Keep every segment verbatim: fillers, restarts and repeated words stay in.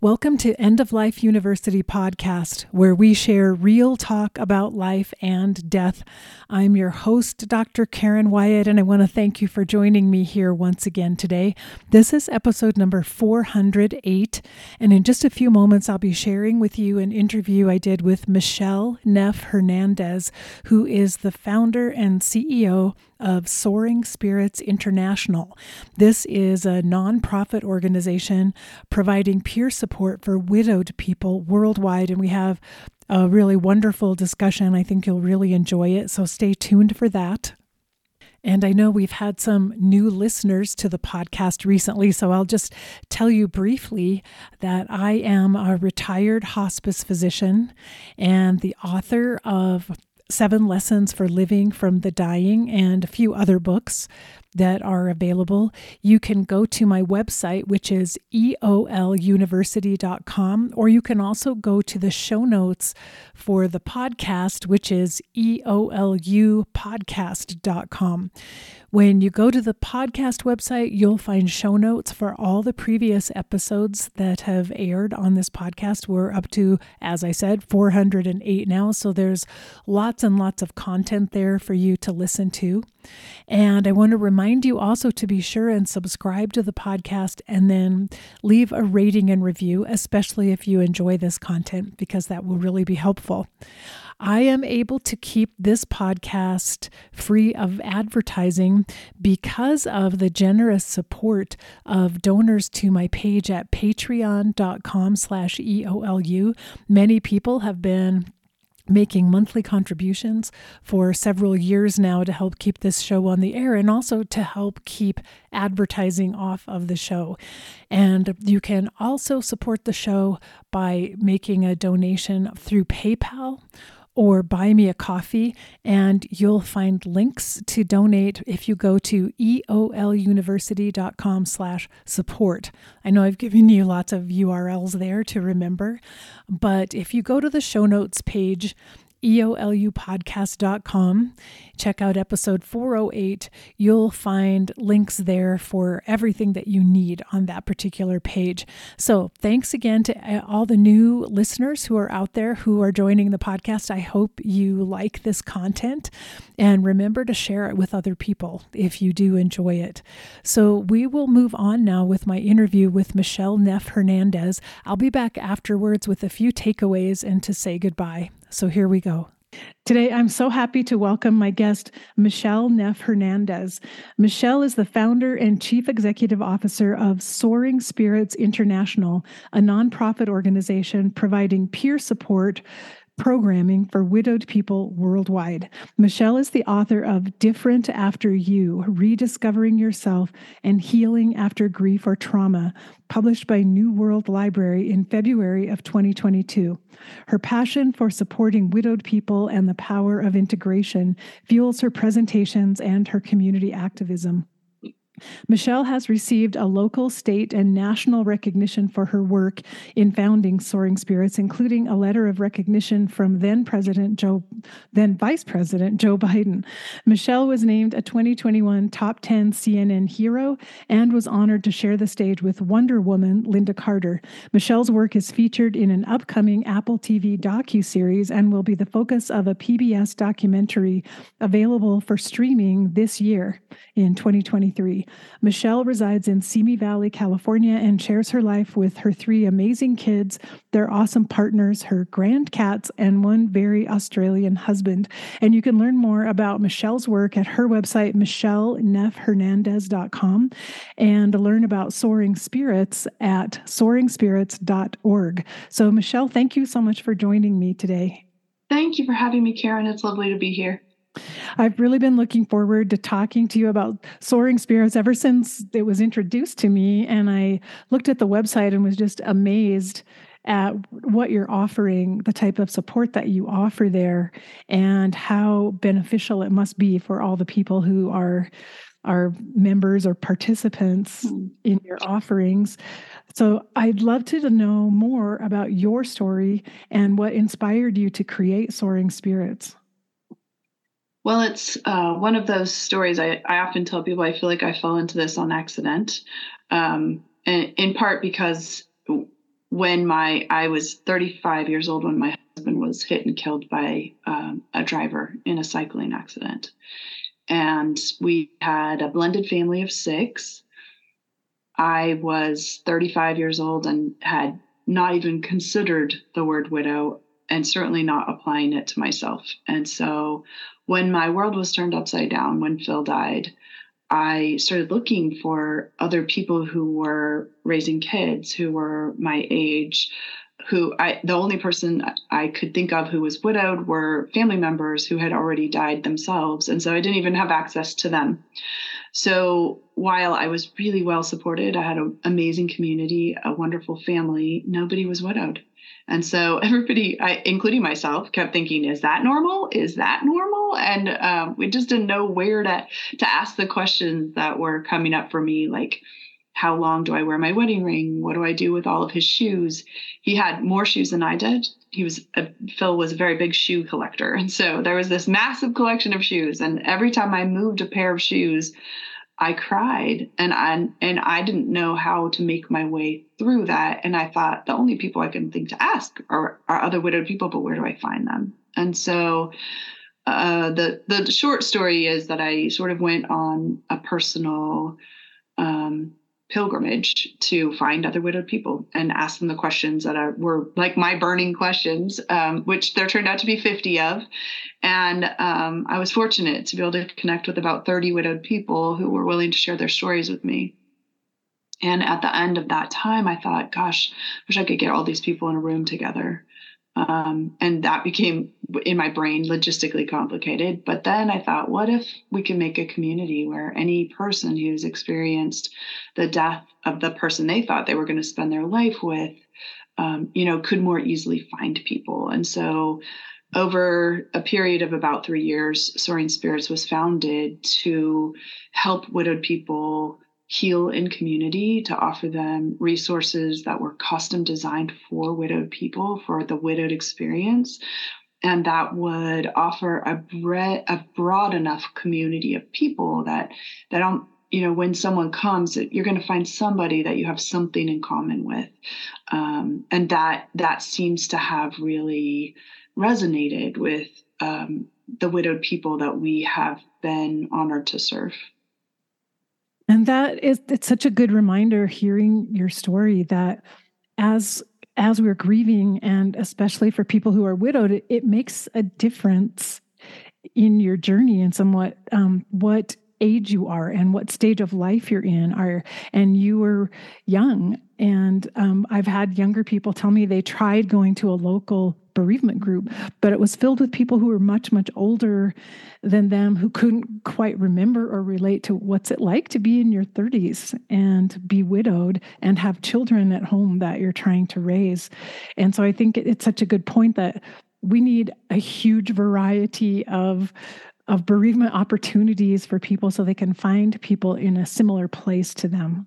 Welcome to End of Life University podcast, where we share real talk about life and death. I'm your host, Doctor Karen Wyatt, and I want to thank you for joining me here once again today. This is episode number four hundred eight, and in just a few moments, I'll be sharing with you an interview I did with Michelle Neff Hernandez, who is the founder and C E O of Soaring Spirits International. This is a nonprofit organization providing peer support for widowed people worldwide, and we have a really wonderful discussion. I think you'll really enjoy it, so stay tuned for that. And I know we've had some new listeners to the podcast recently, so I'll just tell you briefly that I am a retired hospice physician and the author of Seven Lessons for Living from the Dying and a few other books that are available. You can go to my website, which is e o l university dot com, or you can also go to the show notes for the podcast, which is e o l u podcast dot com. When you go to the podcast website, you'll find show notes for all the previous episodes that have aired on this podcast. We're up to, as I said, four hundred eight now, so there's lots and lots of content there for you to listen to. And I want to remind you also to be sure and subscribe to the podcast and then leave a rating and review, especially if you enjoy this content, because that will really be helpful. I am able to keep this podcast free of advertising because of the generous support of donors to my page at patreon dot com slash E O L U. Many people have been making monthly contributions for several years now to help keep this show on the air and also to help keep advertising off of the show. And you can also support the show by making a donation through PayPal or buy me a coffee, and you'll find links to donate if you go to e o l university dot com slash support. I know I've given you lots of U R Ls there to remember, but if you go to the show notes page, e o l u podcast dot com, check out episode four oh eight, you'll find links there for everything that you need on that particular page. So thanks again to all the new listeners who are out there who are joining the podcast. I hope you like this content, and remember to share it with other people if you do enjoy it. So we will move on now with my interview with Michelle Neff Hernandez. I'll be back afterwards with a few takeaways and to say goodbye. So here we go. Today, I'm so happy to welcome my guest, Michelle Neff Hernandez. Michelle is the founder and chief executive officer of Soaring Spirits International, a nonprofit organization providing peer support programming for widowed people worldwide. Michelle is the author of Different After You, Rediscovering Yourself and Healing After Grief or Trauma, published by New World Library in February of twenty twenty-two. Her passion for supporting widowed people and the power of integration fuels her presentations and her community activism. Michelle has received a local, state, and national recognition for her work in founding Soaring Spirits, including a letter of recognition from then President Joe, then Vice President Joe Biden. Michelle was named a twenty twenty-one Top ten C N N hero and was honored to share the stage with Wonder Woman Linda Carter. Michelle's work is featured in an upcoming Apple T V docuseries and will be the focus of a P B S documentary available for streaming this year in twenty twenty-three. Michelle resides in Simi Valley, California, and shares her life with her three amazing kids, their awesome partners, her grand cats, and one very Australian husband. And you can learn more about Michelle's work at her website, michelle neff hernandez dot com, and learn about Soaring Spirits at soaring spirits dot org. So, Michelle, thank you so much for joining me today. Thank you for having me, Karen. It's lovely to be here. I've really been looking forward to talking to you about Soaring Spirits ever since it was introduced to me. And I looked at the website and was just amazed at what you're offering, the type of support that you offer there, and how beneficial it must be for all the people who are are members or participants in your offerings. So I'd love to know more about your story and what inspired you to create Soaring Spirits. Well, it's uh, one of those stories I, I often tell people I feel like I fell into this on accident, um, and in part because when my I was thirty-five years old when my husband was hit and killed by um, a driver in a cycling accident. And we had a blended family of six. I was thirty-five years old and had not even considered the word widow, and certainly not applying it to myself. And so when my world was turned upside down, when Phil died, I started looking for other people who were raising kids, who were my age, who I, the only person I could think of who was widowed were family members who had already died themselves. And so I didn't even have access to them. So while I was really well supported, I had an amazing community, a wonderful family, nobody was widowed. And so everybody, I, including myself, kept thinking, is that normal? Is that normal? And um, we just didn't know where to, to ask the questions that were coming up for me, like, how long do I wear my wedding ring? What do I do with all of his shoes? He had more shoes than I did. He was, a, Phil was a very big shoe collector. And so there was this massive collection of shoes. And every time I moved a pair of shoes, I cried, and I, and I didn't know how to make my way through that. And I thought the only people I can think to ask are, are other widowed people, but where do I find them? And so uh, the, the short story is that I sort of went on a personal um, pilgrimage to find other widowed people and ask them the questions that are, were like my burning questions, um, which there turned out to be fifty of. And um, I was fortunate to be able to connect with about thirty widowed people who were willing to share their stories with me. And at the end of that time, I thought, gosh, I wish I could get all these people in a room together. Um, and that became, in my brain, logistically complicated. But then I thought, what if we can make a community where any person who's experienced the death of the person they thought they were going to spend their life with, um, you know, could more easily find people. And so over a period of about three years, Soaring Spirits was founded to help widowed people heal in community, to offer them resources that were custom designed for widowed people, for the widowed experience, and that would offer a, bre- a broad enough community of people that that don't, you know, when someone comes, you're going to find somebody that you have something in common with, um, and that that seems to have really resonated with um, the widowed people that we have been honored to serve. And that is, it's such a good reminder hearing your story that as as we're grieving, and especially for people who are widowed, it, it makes a difference in your journey and somewhat um, what age you are and what stage of life you're in are. And you were young. And um, I've had younger people tell me they tried going to a local bereavement group, but it was filled with people who were much, much older than them, who couldn't quite remember or relate to what's it like to be in your thirties and be widowed and have children at home that you're trying to raise. And so I think it's such a good point that we need a huge variety of of bereavement opportunities for people so they can find people in a similar place to them.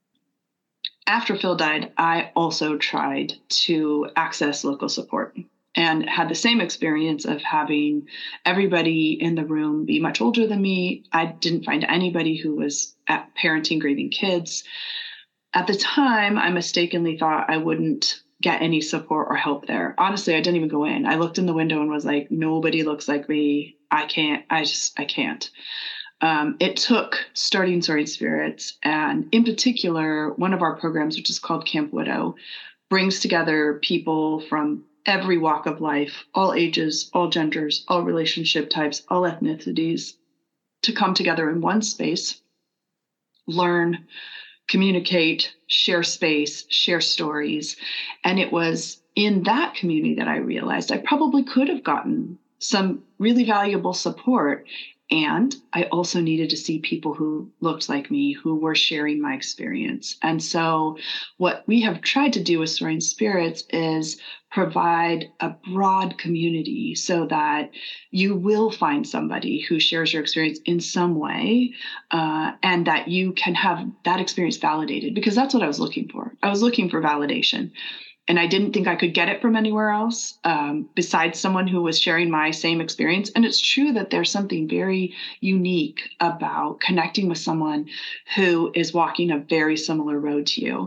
After Phil died, I also tried to access local support and had the same experience of having everybody in the room be much older than me. I didn't find anybody who was at parenting grieving kids. At the time, I mistakenly thought I wouldn't get any support or help there. Honestly, I didn't even go in. I looked in the window and was like, nobody looks like me. I can't, I just, I can't. Um, it took starting Soaring Spirits, and in particular, one of our programs, which is called Camp Widow, brings together people from every walk of life, all ages, all genders, all relationship types, all ethnicities, to come together in one space, learn, communicate, share space, share stories. And it was in that community that I realized I probably could have gotten some really valuable support. And I also needed to see people who looked like me, who were sharing my experience. And so what we have tried to do with Soaring Spirits is provide a broad community so that you will find somebody who shares your experience in some way, uh, and that you can have that experience validated, because that's what I was looking for. I was looking for validation. And I didn't think I could get it from anywhere else um, besides someone who was sharing my same experience. And it's true that there's something very unique about connecting with someone who is walking a very similar road to you.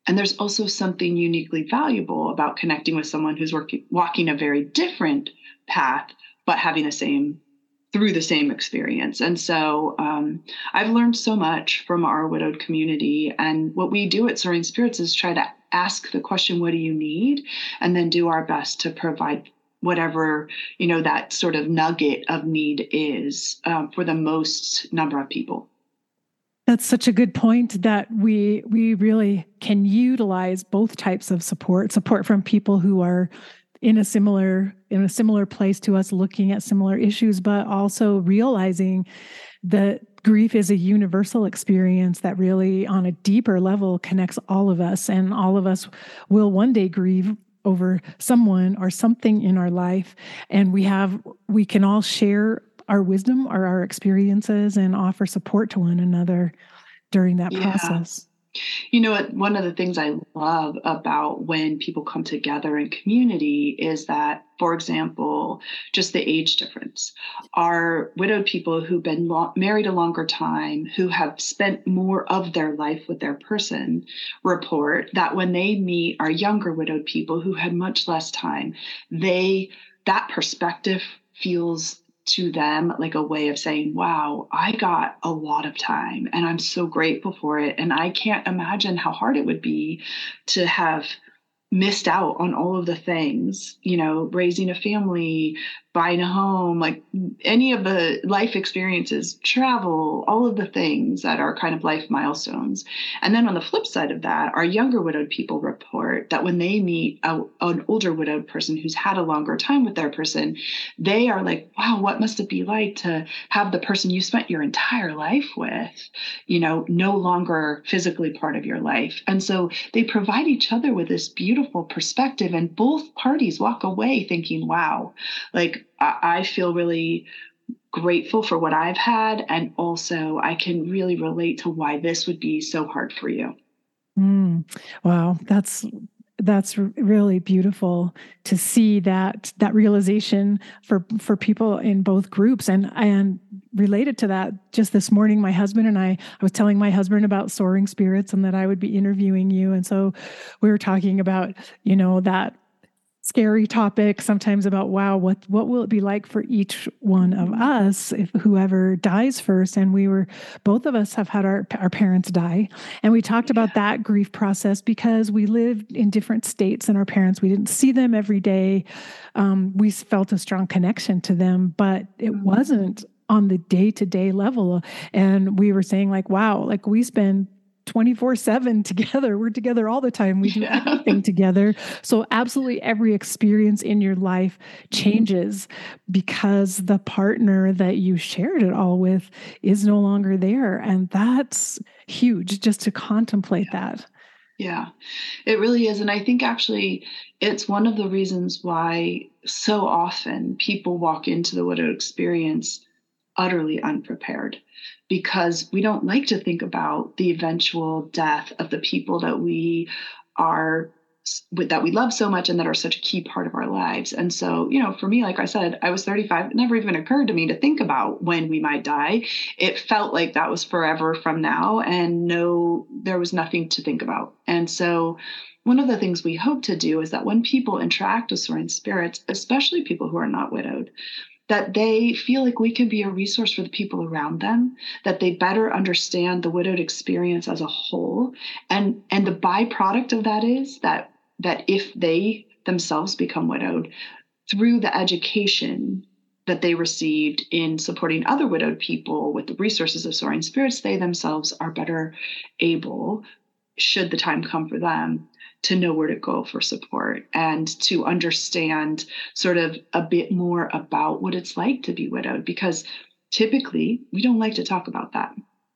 And there's also something uniquely valuable about connecting with someone who's working, walking a very different path, but having the same, through the same experience. And so um, I've learned so much from our widowed community. And what we do at Soaring Spirits is try to ask the question, what do you need? And then do our best to provide whatever, you know, that sort of nugget of need is um, for the most number of people. That's such a good point, that we we really can utilize both types of support, support from people who are in a similar in a similar place to us, looking at similar issues, but also realizing that grief is a universal experience that really on a deeper level connects all of us, and all of us will one day grieve over someone or something in our life, and we have we can all share our wisdom or our experiences and offer support to one another during that Yeah. process. You know, one of the things I love about when people come together in community is that, for example, just the age difference. Our widowed people who've been lo- married a longer time, who have spent more of their life with their person, report that when they meet our younger widowed people who had much less time, they that perspective feels to them like a way of saying, wow, I got a lot of time and I'm so grateful for it. And I can't imagine how hard it would be to have missed out on all of the things, you know, raising a family, buying a home, like any of the life experiences, travel, all of the things that are kind of life milestones. And then on the flip side of that, our younger widowed people report that when they meet a, an older widowed person who's had a longer time with their person, they are like, wow, what must it be like to have the person you spent your entire life with, you know, no longer physically part of your life. And so they provide each other with this beautiful perspective, and both parties walk away thinking, wow, like I feel really grateful for what I've had. And also I can really relate to why this would be so hard for you. Mm, wow. That's, that's really beautiful to see that, that realization for, for people in both groups. And, and related to that, just this morning, my husband and I, I was telling my husband about Soaring Spirits and that I would be interviewing you. And so we were talking about, you know, that scary topic sometimes about, wow, what what will it be like for each one of us if whoever dies first? And we were, both of us have had our, our parents die. And we talked about that grief process because we lived in different states than our parents. We didn't see them every day. Um, we felt a strong connection to them, but it wasn't on the day-to-day level. And we were saying like, wow, like we spend twenty-four seven together. We're together all the time. We do Yeah. everything together. So absolutely every experience in your life changes because the partner that you shared it all with is no longer there. And that's huge just to contemplate Yeah. that. Yeah, it really is. And I think actually it's one of the reasons why so often people walk into the widowed experience utterly unprepared, because we don't like to think about the eventual death of the people that we are that we love so much and that are such a key part of our lives. And so, you know, for me, like I said, I was thirty-five. It never even occurred to me to think about when we might die. It felt like that was forever from now, and no, there was nothing to think about. And so one of the things we hope to do is that when people interact with Soaring Spirits, especially people who are not widowed, that they feel like we can be a resource for the people around them, that they better understand the widowed experience as a whole. And, and the byproduct of that is that, that if they themselves become widowed, through the education that they received in supporting other widowed people with the resources of Soaring Spirits, they themselves are better able, should the time come for them, to know where to go for support and to understand sort of a bit more about what it's like to be widowed, because typically we don't like to talk about that.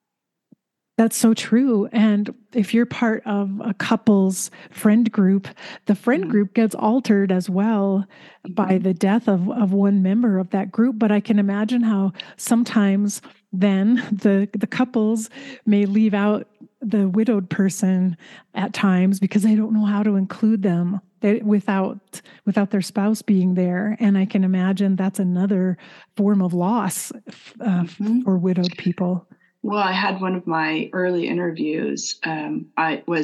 That's so true. And if you're part of a couple's friend group, the friend Mm-hmm. group gets altered as well by the death of, of one member of that group. But I can imagine how sometimes then the, the couples may leave out the widowed person at times because they don't know how to include them they, without without their spouse being there. And I can imagine that's another form of loss uh, Mm-hmm. for widowed people. Well, I had one of my early interviews. Um, I was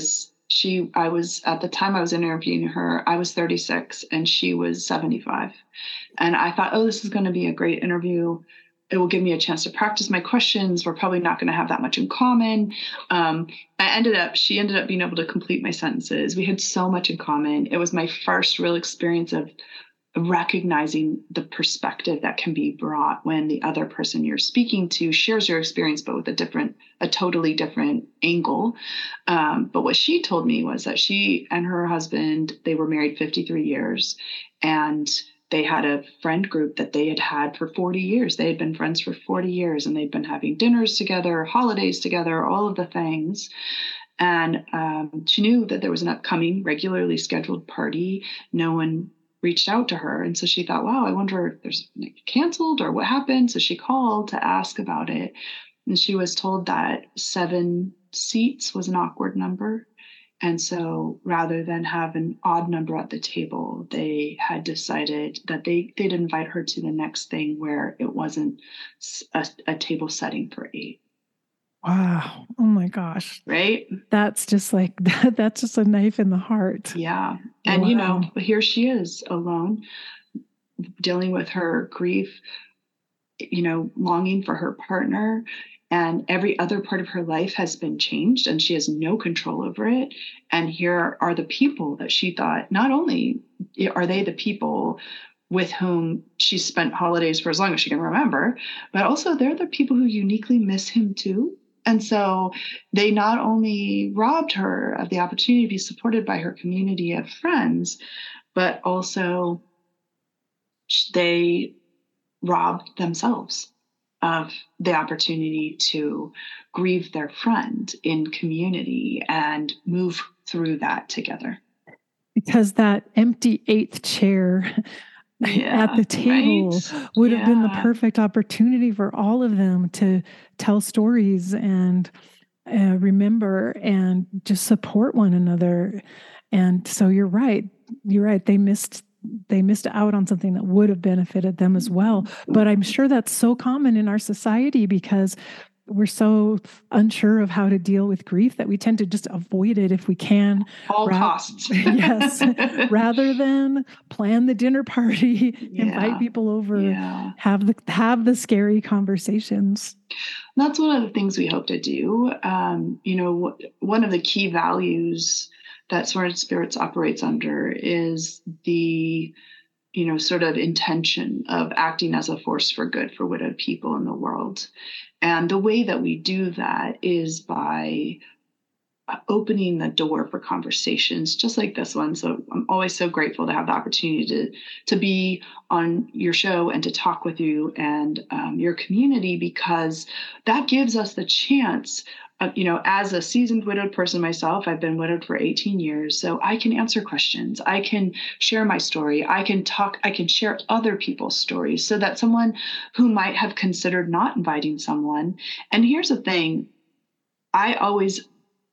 she, I was, at the time I was interviewing her, I was thirty-six and she was seventy-five. And I thought, oh, this is going to be a great interview. It will give me a chance to practice my questions. We're probably not going to have that much in common. Um, I ended up, she ended up being able to complete my sentences. We had so much in common. It was my first real experience of recognizing the perspective that can be brought when the other person you're speaking to shares your experience, but with a different, a totally different angle. Um, but what she told me was that she and her husband, they were married fifty-three years, and they had a friend group that they had had for forty years. They had been friends for forty years, and they'd been having dinners together, holidays together, all of the things. And um, she knew that there was an upcoming regularly scheduled party. No one reached out to her. And so she thought, wow, I wonder if there's like, canceled or what happened. So she called to ask about it. And she was told that seven seats was an awkward number. And so rather than have an odd number at the table, they had decided that they, they'd invite her to the next thing where it wasn't a, a table setting for eight. Wow. Oh my gosh. Right? That's just like, that, that's just a knife in the heart. Yeah. And, wow. you know, here she is alone, dealing with her grief, you know, longing for her partner, and every other part of her life has been changed and she has no control over it. And here are the people that she thought, not only are they the people with whom she spent holidays for as long as she can remember, but also they're the people who uniquely miss him too. And so they not only robbed her of the opportunity to be supported by her community of friends, but also they robbed themselves of the opportunity to grieve their friend in community and move through that together. Because that empty eighth chair yeah, at the table right? would yeah. have been the perfect opportunity for all of them to tell stories and uh, remember and just support one another. And so you're right. You're right. They missed they missed out on something that would have benefited them as well. But I'm sure that's so common in our society because we're so unsure of how to deal with grief that we tend to just avoid it if we can. All Ra- costs. yes. Rather than plan the dinner party, yeah. invite people over, yeah. have the have the scary conversations. That's one of the things we hope to do. Um, you know, one of the key values that Sorted Spirits operates under is the, you know, sort of intention of acting as a force for good for widowed people in the world. And the way that we do that is by opening the door for conversations just like this one. So I'm always so grateful to have the opportunity to, to be on your show and to talk with you and um, your community, because that gives us the chance. Uh, you know, as a seasoned widowed person myself, I've been widowed for eighteen years. So I can answer questions. I can share my story. I can talk, I can share other people's stories so that someone who might have considered not inviting someone. And here's the thing, I always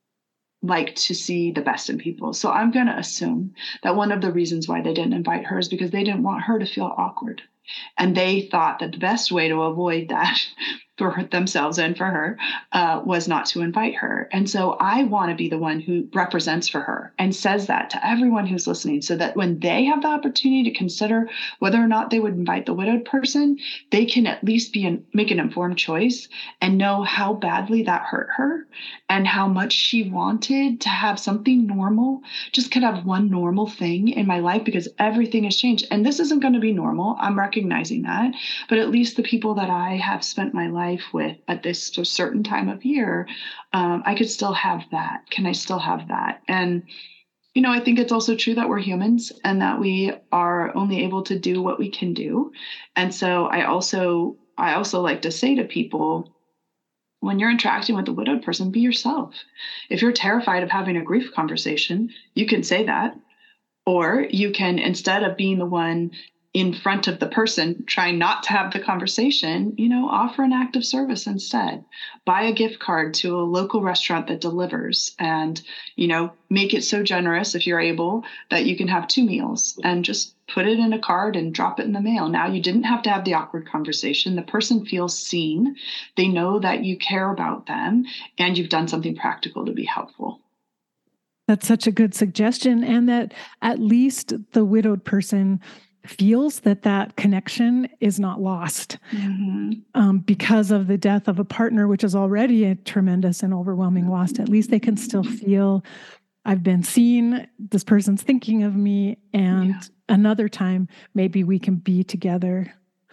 like to see the best in people. So I'm going to assume that one of the reasons why they didn't invite her is because they didn't want her to feel awkward. And they thought that the best way to avoid that for themselves and for her uh, was not to invite her. And so I want to be the one who represents for her and says that to everyone who's listening, so that when they have the opportunity to consider whether or not they would invite the widowed person, they can at least be in, make an informed choice and know how badly that hurt her and how much she wanted to have something normal, just could have one normal thing in my life, because everything has changed. And this isn't going to be normal. I'm recognizing that. But at least the people that I have spent my life with at this certain time of year, um, I could still have that. Can I still have that? And, you know, I think it's also true that we're humans and that we are only able to do what we can do. And so I also, I also like to say to people, when you're interacting with a widowed person, be yourself. If you're terrified of having a grief conversation, you can say that. Or you can, instead of being the one in front of the person trying not to have the conversation, you know, offer an act of service instead. Buy a gift card to a local restaurant that delivers, and, you know, make it so generous if you're able that you can have two meals and just put it in a card and drop it in the mail. Now you didn't have to have the awkward conversation. The person feels seen. They know that you care about them and you've done something practical to be helpful. That's such a good suggestion. And that at least the widowed person feels that that connection is not lost mm-hmm. um, because of the death of a partner, which is already a tremendous and overwhelming loss. At least they can still feel, I've been seen, this person's thinking of me, and yeah. another time maybe we can be together.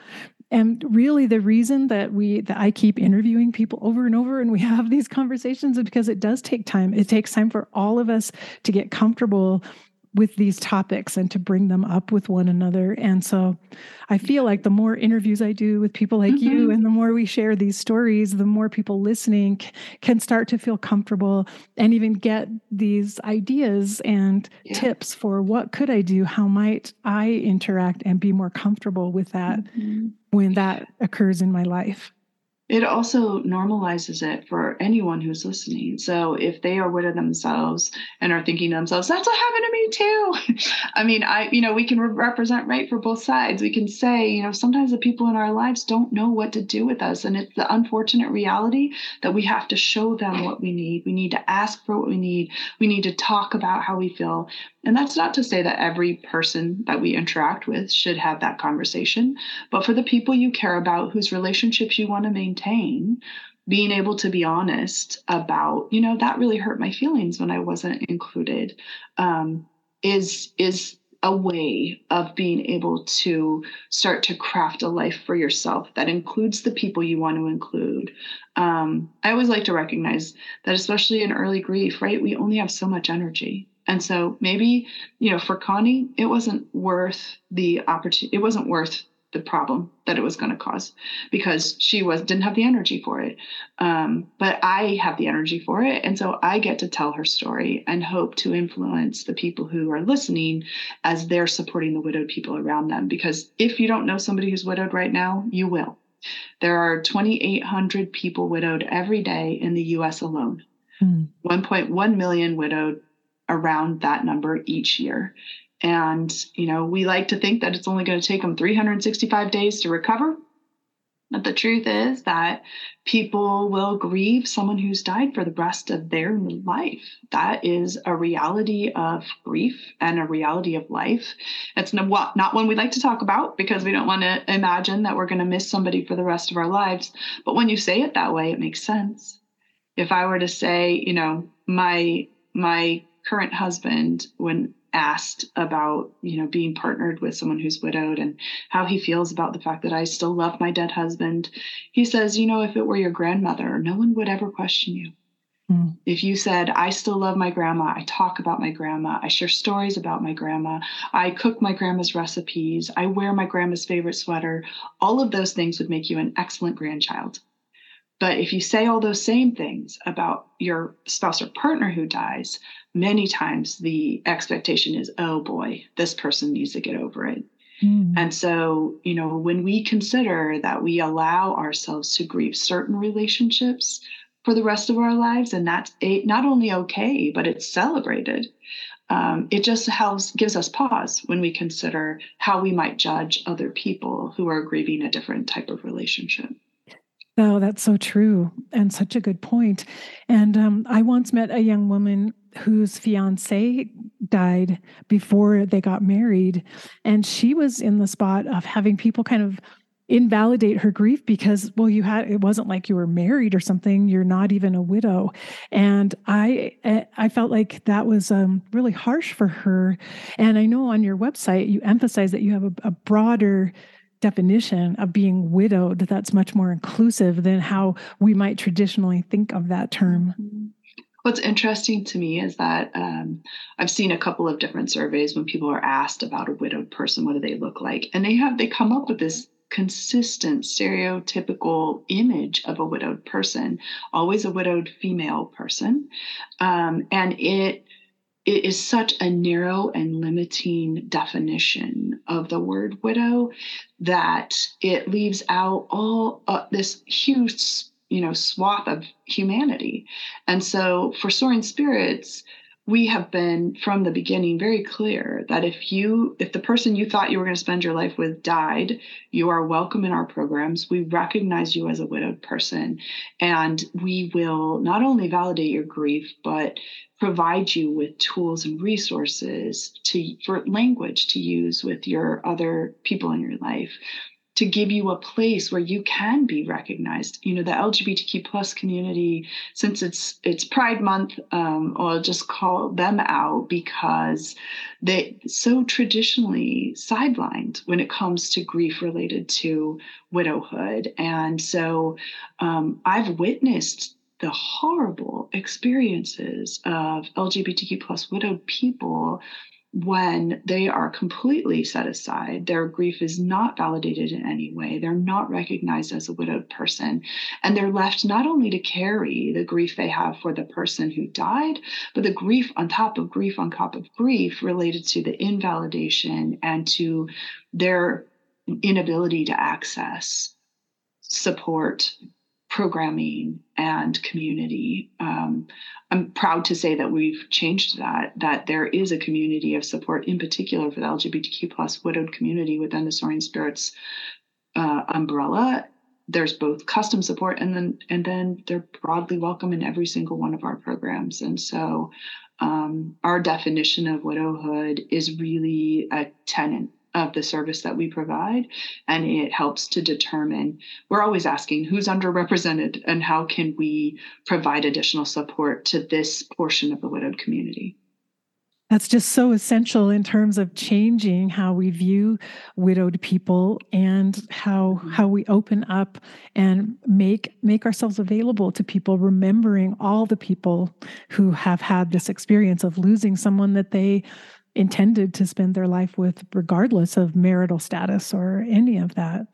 And really the reason that we that I keep interviewing people over and over and we have these conversations is because it does take time. It takes time for all of us to get comfortable with these topics and to bring them up with one another. And so I feel like the more interviews I do with people like mm-hmm. you, and the more we share these stories, the more people listening c- can start to feel comfortable and even get these ideas and yeah. tips for what could I do? How might I interact and be more comfortable with that mm-hmm. when that occurs in my life? It also normalizes it for anyone who's listening. So if they are widowed themselves and are thinking to themselves, that's what happened to me too. I mean, I, you know, we can re- represent right for both sides. We can say, you know, sometimes the people in our lives don't know what to do with us. And it's the unfortunate reality that we have to show them what we need. We need to ask for what we need. We need to talk about how we feel. And that's not to say that every person that we interact with should have that conversation, but for the people you care about, whose relationships you want to maintain, being able to be honest about, you know, that really hurt my feelings when I wasn't included, um, is, is a way of being able to start to craft a life for yourself that includes the people you want to include. Um, I always like to recognize that, especially in early grief, right, we only have so much energy. And so maybe, you know, for Connie, it wasn't worth the opportunity. It wasn't worth the problem that it was going to cause because she was didn't have the energy for it. Um, but I have the energy for it. And so I get to tell her story and hope to influence the people who are listening as they're supporting the widowed people around them. Because if you don't know somebody who's widowed right now, you will. There are twenty-eight hundred people widowed every day in the U S alone, mm. one point one million widowed around that number each year. And, you know, we like to think that it's only going to take them three hundred sixty-five days to recover. But the truth is that people will grieve someone who's died for the rest of their life. That is a reality of grief and a reality of life. It's not, not one we like to talk about because we don't want to imagine that we're going to miss somebody for the rest of our lives. But when you say it that way, it makes sense. If I were to say, you know, my my current husband, when asked about, you know, being partnered with someone who's widowed and how he feels about the fact that I still love my dead husband, he says, you know, if it were your grandmother, no one would ever question you. Mm. If you said, I still love my grandma, I talk about my grandma, I share stories about my grandma, I cook my grandma's recipes, I wear my grandma's favorite sweater, all of those things would make you an excellent grandchild. But if you say all those same things about your spouse or partner who dies, many times the expectation is, oh boy, this person needs to get over it. Mm. And so, you know, when we consider that we allow ourselves to grieve certain relationships for the rest of our lives, and that's a, not only okay, but it's celebrated. Um, it just helps, gives us pause when we consider how we might judge other people who are grieving a different type of relationship. Oh, that's so true and such a good point. And um, I once met a young woman whose fiance died before they got married, and she was in the spot of having people kind of invalidate her grief because, well, you had, it wasn't like you were married or something. You're not even a widow. And I, I felt like that was um, really harsh for her. And I know on your website, you emphasize that you have a, a broader definition of being widowed that's much more inclusive than how we might traditionally think of that term. What's interesting to me is that um, I've seen a couple of different surveys when people are asked about a widowed person, what do they look like? And they have, they come up with this consistent stereotypical image of a widowed person, always a widowed female person. Um, and it It is such a narrow and limiting definition of the word widow that it leaves out all uh, this huge, you know, swath of humanity. And so for Soaring Spirits, we have been from the beginning very clear that if you if the person you thought you were going to spend your life with died, you are welcome in our programs. We recognize you as a widowed person, and we will not only validate your grief, but provide you with tools and resources to for language to use with your other people in your life, to give you a place where you can be recognized. You know, the L G B T Q plus community, since it's it's Pride Month, um, I'll just call them out because they so traditionally sidelined when it comes to grief related to widowhood. And so um, I've witnessed the horrible experiences of L G B T Q plus widowed people when they are completely set aside. Their grief is not validated in any way. They're not recognized as a widowed person. And they're left not only to carry the grief they have for the person who died, but the grief on top of grief on top of grief related to the invalidation and to their inability to access support, programming, and community. Um, I'm proud to say that we've changed that, that there is a community of support, in particular for the L G B T Q plus widowed community within the Soaring Spirits uh, umbrella. There's both custom support and then and then they're broadly welcome in every single one of our programs. And so um, our definition of widowhood is really a tenet of the service that we provide. And it helps to determine, we're always asking who's underrepresented and how can we provide additional support to this portion of the widowed community. That's just so essential in terms of changing how we view widowed people and how mm-hmm. how we open up and make make ourselves available to people, remembering all the people who have had this experience of losing someone that they intended to spend their life with, regardless of marital status or any of that.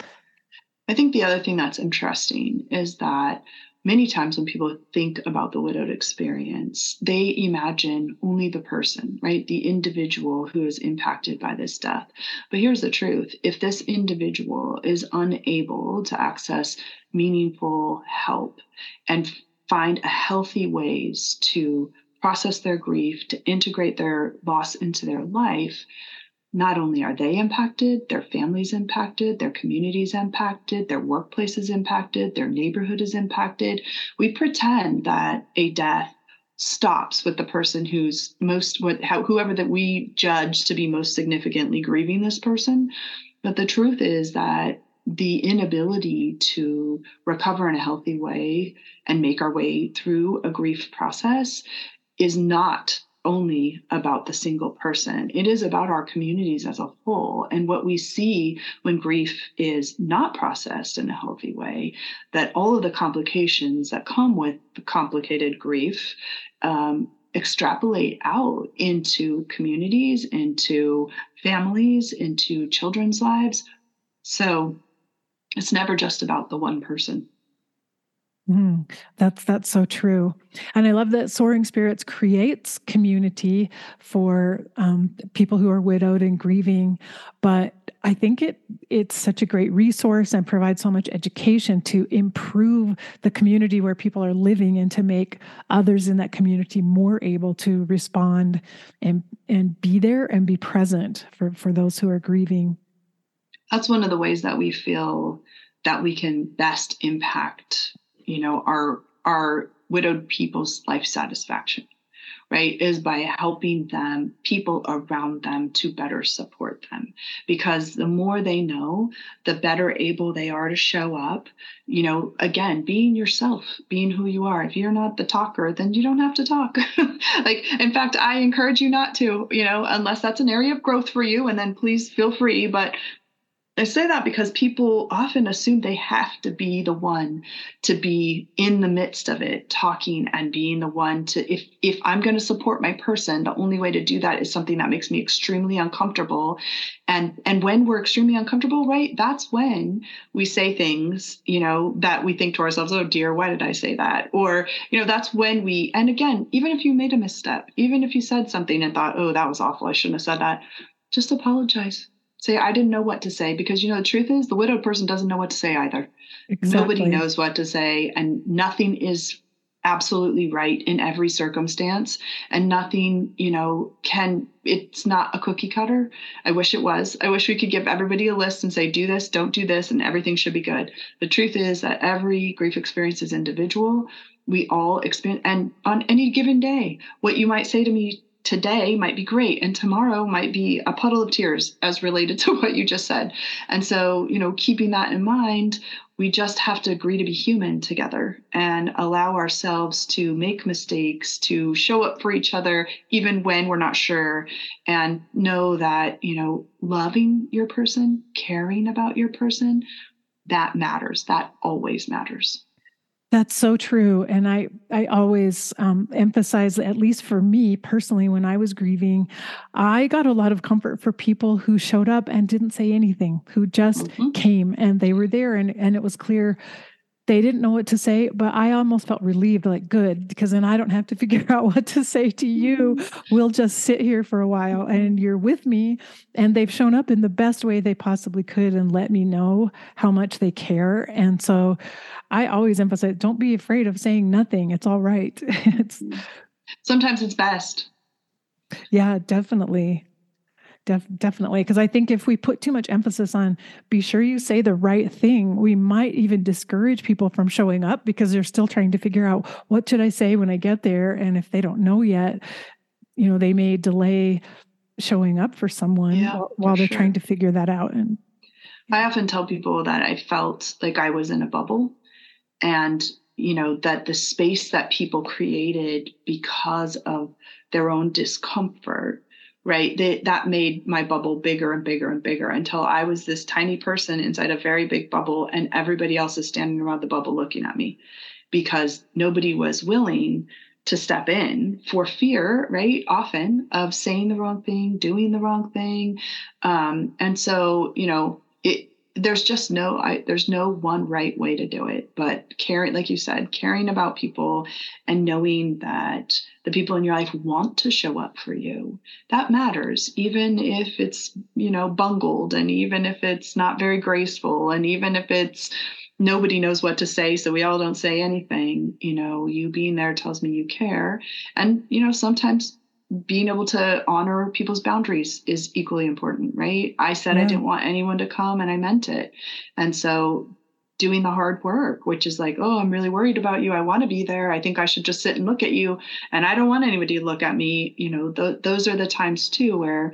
I think the other thing that's interesting is that many times when people think about the widowed experience, they imagine only the person, right? The individual who is impacted by this death. But here's the truth. If this individual is unable to access meaningful help and find healthy ways to process their grief, to integrate their loss into their life, not only are they impacted, their family's impacted, their community's impacted, their workplace is impacted, their neighborhood is impacted. We pretend that a death stops with the person who's most, what, how, whoever that we judge to be most significantly grieving this person. But the truth is that the inability to recover in a healthy way and make our way through a grief process is not only about the single person. It is about our communities as a whole. And what we see when grief is not processed in a healthy way, that all of the complications that come with complicated grief um, extrapolate out into communities, into families, into children's lives. So it's never just about the one person. Mm, that's that's so true. And I love that Soaring Spirits creates community for um, people who are widowed and grieving. But I think it it's such a great resource and provides so much education to improve the community where people are living and to make others in that community more able to respond and and be there and be present for, for those who are grieving. That's one of the ways that we feel that we can best impact you know, our our widowed people's life satisfaction, right, is by helping them, people around them, to better support them. Because the more they know, the better able they are to show up. You know, again, being yourself, being who you are. If you're not the talker, then you don't have to talk. Like, in fact, I encourage you not to, you know, unless that's an area of growth for you, and then please feel free. But I say that because people often assume they have to be the one to be in the midst of it, talking and being the one to, if if I'm going to support my person, the only way to do that is something that makes me extremely uncomfortable. And and when we're extremely uncomfortable, right, that's when we say things, you know, that we think to ourselves, oh dear, why did I say that? Or, you know, that's when we, and again, even if you made a misstep, even if you said something and thought, oh, that was awful, I shouldn't have said that, just apologize. Say, I didn't know what to say, because, you know, the truth is the widowed person doesn't know what to say either. Exactly. Nobody knows what to say, and nothing is absolutely right in every circumstance, and nothing, you know, can, it's not a cookie cutter. I wish it was. I wish we could give everybody a list and say, do this, don't do this, and everything should be good. The truth is that every grief experience is individual. We all experience, and on any given day, what you might say to me today might be great, and tomorrow might be a puddle of tears as related to what you just said. And so, you know, keeping that in mind, we just have to agree to be human together and allow ourselves to make mistakes, to show up for each other, even when we're not sure, and know that, you know, loving your person, caring about your person, that matters. That always matters. That's so true. And I, I always um, emphasize, at least for me personally, when I was grieving, I got a lot of comfort for people who showed up and didn't say anything, who just mm-hmm. came and they were there. And, and it was clear they didn't know what to say, but I almost felt relieved, like, good, because then I don't have to figure out what to say to you. We'll just sit here for a while and you're with me. And they've shown up in the best way they possibly could and let me know how much they care. And so I always emphasize, don't be afraid of saying nothing. It's all right. It's sometimes it's best. Yeah, definitely. Def- definitely. Because I think if we put too much emphasis on be sure you say the right thing, we might even discourage people from showing up because they're still trying to figure out, what should I say when I get there? And if they don't know yet, you know, they may delay showing up for someone yeah, while, while for they're sure. trying to figure that out. And I often tell people that I felt like I was in a bubble, and, you know, that the space that people created because of their own discomfort, right, they, that made my bubble bigger and bigger and bigger until I was this tiny person inside a very big bubble, and everybody else is standing around the bubble looking at me because nobody was willing to step in for fear, right, often of saying the wrong thing, doing the wrong thing. Um, and so, you know, it, there's just no, I, there's no one right way to do it, but caring, like you said, caring about people and knowing that the people in your life want to show up for you, that matters, even if it's, you know, bungled, and even if it's not very graceful, and even if it's, nobody knows what to say, so we all don't say anything. You know, you being there tells me you care. And, you know, sometimes being able to honor people's boundaries is equally important, right? I said yeah. I didn't want anyone to come, and I meant it. And so doing the hard work, which is like, oh, I'm really worried about you. I want to be there. I think I should just sit and look at you, and I don't want anybody to look at me. You know, th- those are the times too, where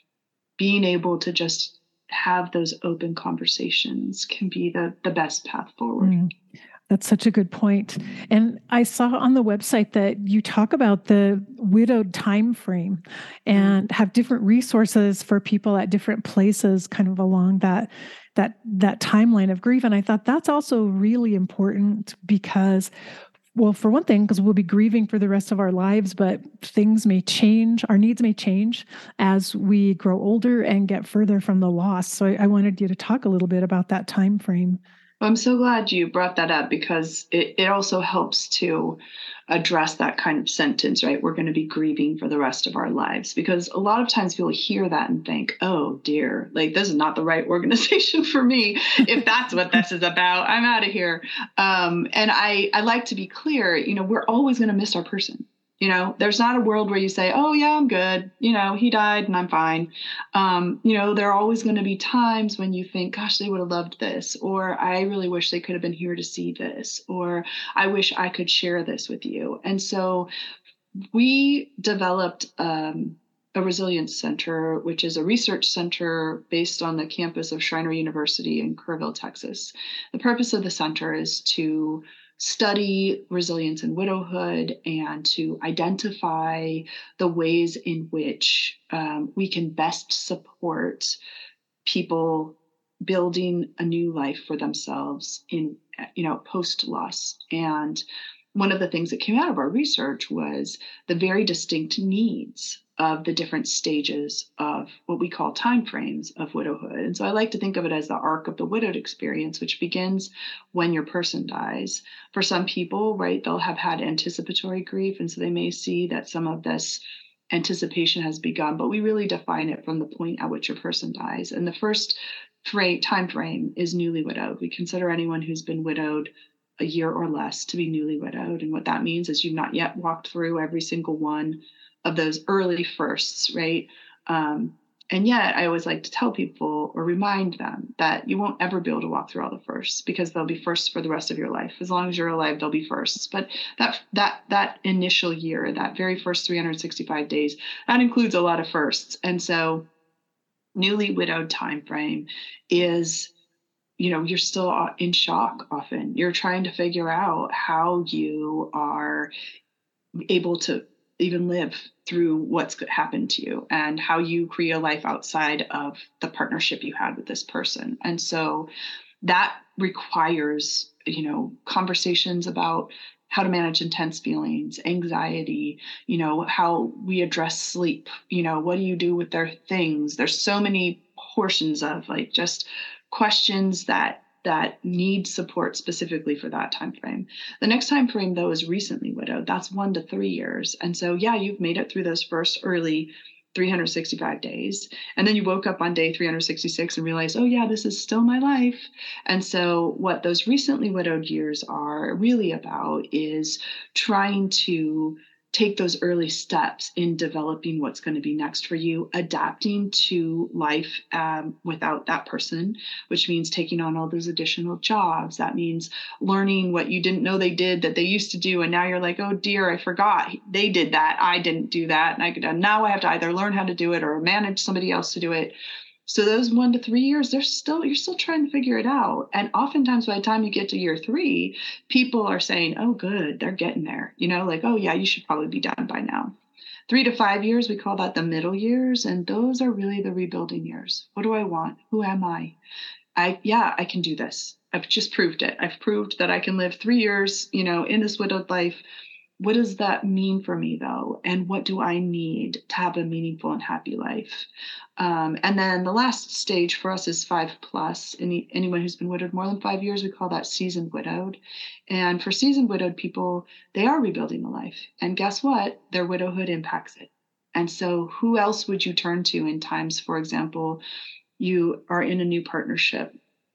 being able to just have those open conversations can be the, the best path forward. Mm. That's such a good point. And I saw on the website that you talk about the widowed time frame and have different resources for people at different places kind of along that that that timeline of grief. And I thought that's also really important because, well, for one thing, because we'll be grieving for the rest of our lives, but things may change, our needs may change as we grow older and get further from the loss. So I, I wanted you to talk a little bit about that time frame. I'm so glad you brought that up, because it, it also helps to address that kind of sentence, right? We're going to be grieving for the rest of our lives, because a lot of times people hear that and think, oh dear, like this is not the right organization for me. If that's what this is about, I'm out of here. Um, and I, I like to be clear, you know, we're always going to miss our person. You know, there's not a world where you say, oh, yeah, I'm good. You know, he died and I'm fine. Um, you know, there are always going to be times when you think, gosh, they would have loved this, or I really wish they could have been here to see this, or I wish I could share this with you. And so we developed um, a resilience center, which is a research center based on the campus of Schreiner University in Kerrville, Texas. The purpose of the center is to study resilience in widowhood and to identify the ways in which um, we can best support people building a new life for themselves in, you know, post-loss. And one of the things that came out of our research was the very distinct needs of the different stages of what we call time frames of widowhood. And so I like to think of it as the arc of the widowed experience, which begins when your person dies. For some people, right, they'll have had anticipatory grief, and so they may see that some of this anticipation has begun, but we really define it from the point at which your person dies. And the first fra- time frame is newly widowed. We consider anyone who's been widowed a year or less to be newly widowed. And what that means is you've not yet walked through every single one of those early firsts, right? Um, and yet I always like to tell people or remind them that you won't ever be able to walk through all the firsts, because they'll be firsts for the rest of your life. As long as you're alive, they'll be firsts. But that that that initial year, that very first three hundred sixty-five days, that includes a lot of firsts. And so newly widowed timeframe is, you know, you're still in shock often. You're trying to figure out how you are able to even live through what's happened to you and how you create a life outside of the partnership you had with this person. And so that requires, you know, conversations about how to manage intense feelings, anxiety, you know, how we address sleep, you know, what do you do with their things? There's so many portions of like just questions that that need support specifically for that time frame. The next time frame, though, is recently widowed. That's one to three years. And so, yeah, you've made it through those first early three hundred sixty-five days. And then you woke up on day three hundred sixty-six and realized, oh, yeah, this is still my life. And so what those recently widowed years are really about is trying to take those early steps in developing what's going to be next for you, adapting to life um, without that person, which means taking on all those additional jobs. That means learning what you didn't know they did that they used to do. And now you're like, oh dear, I forgot they did that. I didn't do that. And I could, now I have to either learn how to do it or manage somebody else to do it. So those one to three years, they're still, you're still trying to figure it out. And oftentimes by the time you get to year three, people are saying, oh, good, they're getting there. You know, like, oh yeah, you should probably be done by now. Three to five years, we call that the middle years. And those are really the rebuilding years. What do I want? Who am I? I, yeah, I can do this. I've just proved it. I've proved that I can live three years, you know, in this widowed life. What does that mean for me, though? And what do I need to have a meaningful and happy life? Um, and then the last stage for us is five plus. Any, anyone who's been widowed more than five years, we call that seasoned widowed. And for seasoned widowed people, they are rebuilding a life. And guess what? Their widowhood impacts it. And so who else would you turn to in times, for example, you are in a new partnership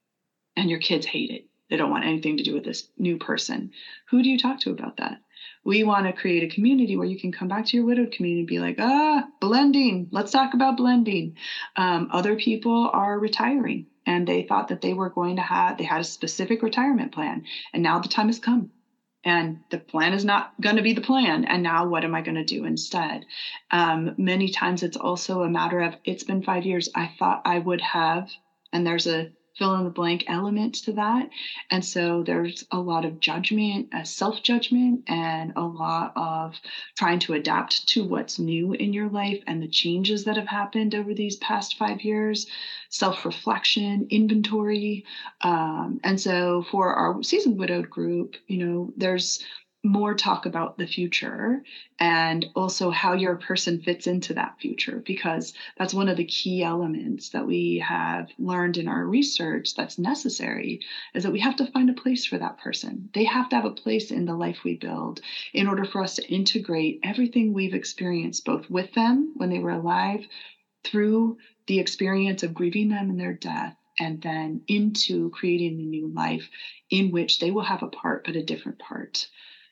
and your kids hate it. They don't want anything to do with this new person. Who do you talk to about that? We want to create a community where you can come back to your widowed community and be like, ah, blending. Let's talk about blending. Um, other people are retiring and they thought that they were going to have, they had a specific retirement plan. And now the time has come and the plan is not going to be the plan. And now what am I going to do instead? Um, many times it's also a matter of, it's been five years. I thought I would have, and there's a fill in the blank element to that. And so there's a lot of judgment, uh, self-judgment, and a lot of trying to adapt to what's new in your life and the changes that have happened over these past five years, self-reflection, inventory. Um, and so for our seasoned widowed group, you know, there's more talk about the future and also how your person fits into that future, because that's one of the key elements that we have learned in our research that's necessary, is that we have to find a place for that person. They have to have a place in the life we build in order for us to integrate everything we've experienced, both with them when they were alive, through the experience of grieving them in their death, and then into creating a new life in which they will have a part, but a different part.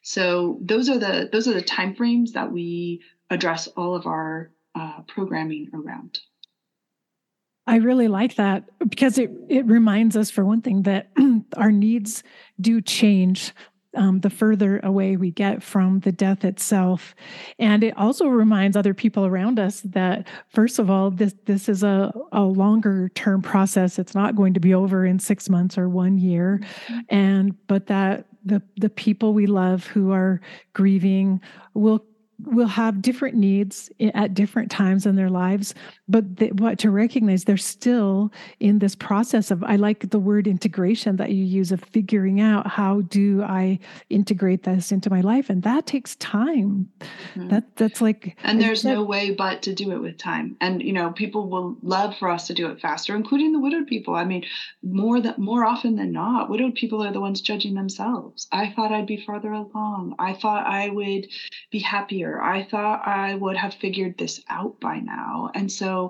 So those are the those are the timeframes that we address all of our uh, programming around. I really like that because it, it reminds us, for one thing, that our needs do change um, the further away we get from the death itself. And it also reminds other people around us that, first of all, this this is a, a longer term process. It's not going to be over in six months or one year. Mm-hmm. And but that the the people we love who are grieving will will have different needs at different times in their lives, but they, what to recognize, they're still in this process of, I like the word integration that you use, of figuring out how do I integrate this into my life, and that takes time. Mm-hmm. That that's like, and there's no way but to do it with time. And you know, people will love for us to do it faster, including the widowed people. I mean, more that more often than not, widowed people are the ones judging themselves. I thought I'd be farther along. I thought I would be happier. I thought I would have figured this out by now. And so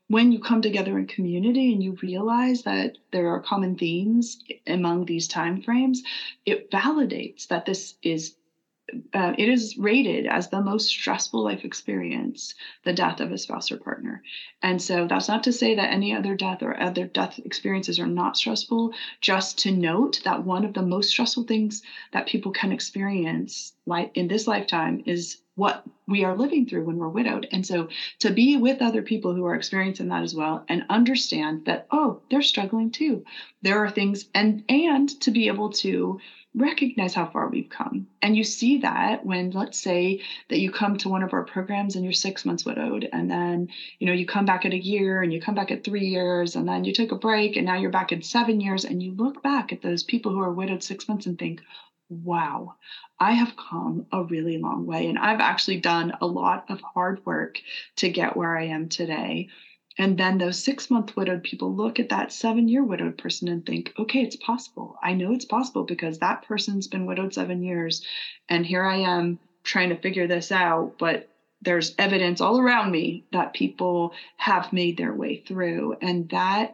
when you come together in community and you realize that there are common themes among these time frames, it validates that this is uh, it is rated as the most stressful life experience, the death of a spouse or partner. And so that's not to say that any other death or other death experiences are not stressful, just to note that one of the most stressful things that people can experience like in this lifetime is what we are living through when we're widowed. And so to be with other people who are experiencing that as well and understand that, oh, they're struggling too. There are things, and and to be able to recognize how far we've come. And you see that when, let's say that you come to one of our programs and you're six months widowed, and then, you know, you come back at a year and you come back at three years, and then you take a break and now you're back at seven years. And you look back at those people who are widowed six months and think, wow, I have come a really long way. And I've actually done a lot of hard work to get where I am today. And then those six month widowed people look at that seven year widowed person and think, okay, it's possible. I know it's possible because that person's been widowed seven years. And here I am trying to figure this out. But there's evidence all around me that people have made their way through. And that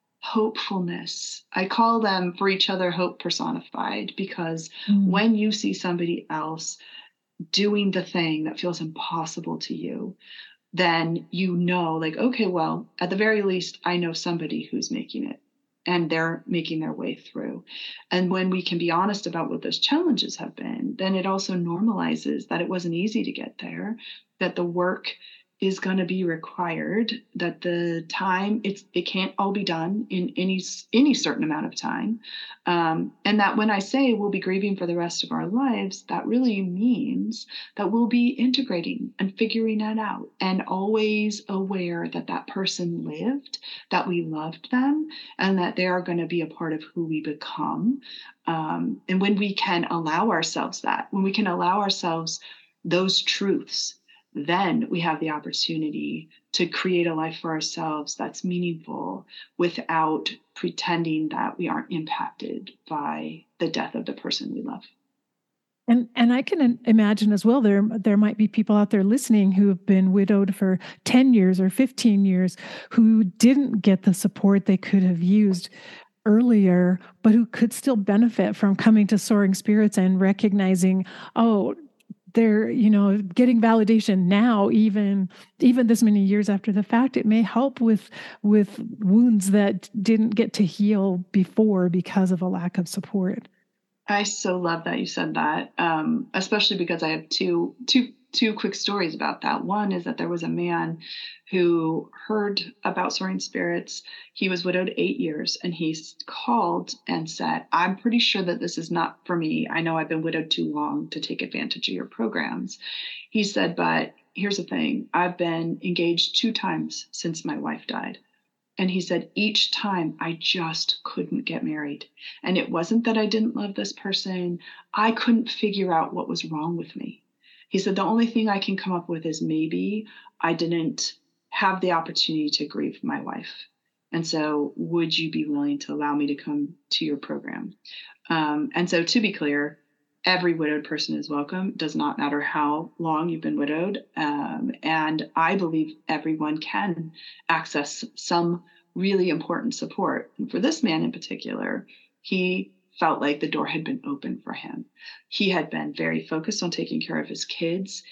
hopefulness, I call them for each other hope personified, because mm. when you see somebody else doing the thing that feels impossible to you, then you know, like, okay, well, at the very least, I know somebody who's making it and they're making their way through. And when we can be honest about what those challenges have been, then it also normalizes that it wasn't easy to get there, that the work is going to be required, that the time, it's it can't all be done in any any certain amount of time. Um, and that when I say we'll be grieving for the rest of our lives, that really means that we'll be integrating and figuring that out, and always aware that that person lived, that we loved them, and that they are going to be a part of who we become. Um, and when we can allow ourselves that, when we can allow ourselves those truths, then we have the opportunity to create a life for ourselves that's meaningful without pretending that we aren't impacted by the death of the person we love. And and I can imagine as well, there there might be people out there listening who have been widowed for ten years or fifteen years who didn't get the support they could have used earlier, but who could still benefit from coming to Soaring Spirits and recognizing, oh, they're, you know, getting validation now, even even this many years after the fact. It may help with with wounds that didn't get to heal before because of a lack of support. I so love that you said that, um, especially because I have two two two quick stories about that. One is that there was a man who heard about Soaring Spirits. He was widowed eight years, and he called and said, I'm pretty sure that this is not for me. I know I've been widowed too long to take advantage of your programs. He said, but here's the thing. I've been engaged two times since my wife died. And he said, each time I just couldn't get married. And it wasn't that I didn't love this person. I couldn't figure out what was wrong with me. He said, the only thing I can come up with is maybe I didn't have the opportunity to grieve my wife. And so would you be willing to allow me to come to your program? Um, and so to be clear, every widowed person is welcome. Does not matter how long you've been widowed. Um, and I believe everyone can access some really important support. And for this man in particular, he felt like the door had been open for him. He had been very focused on taking care of his kids.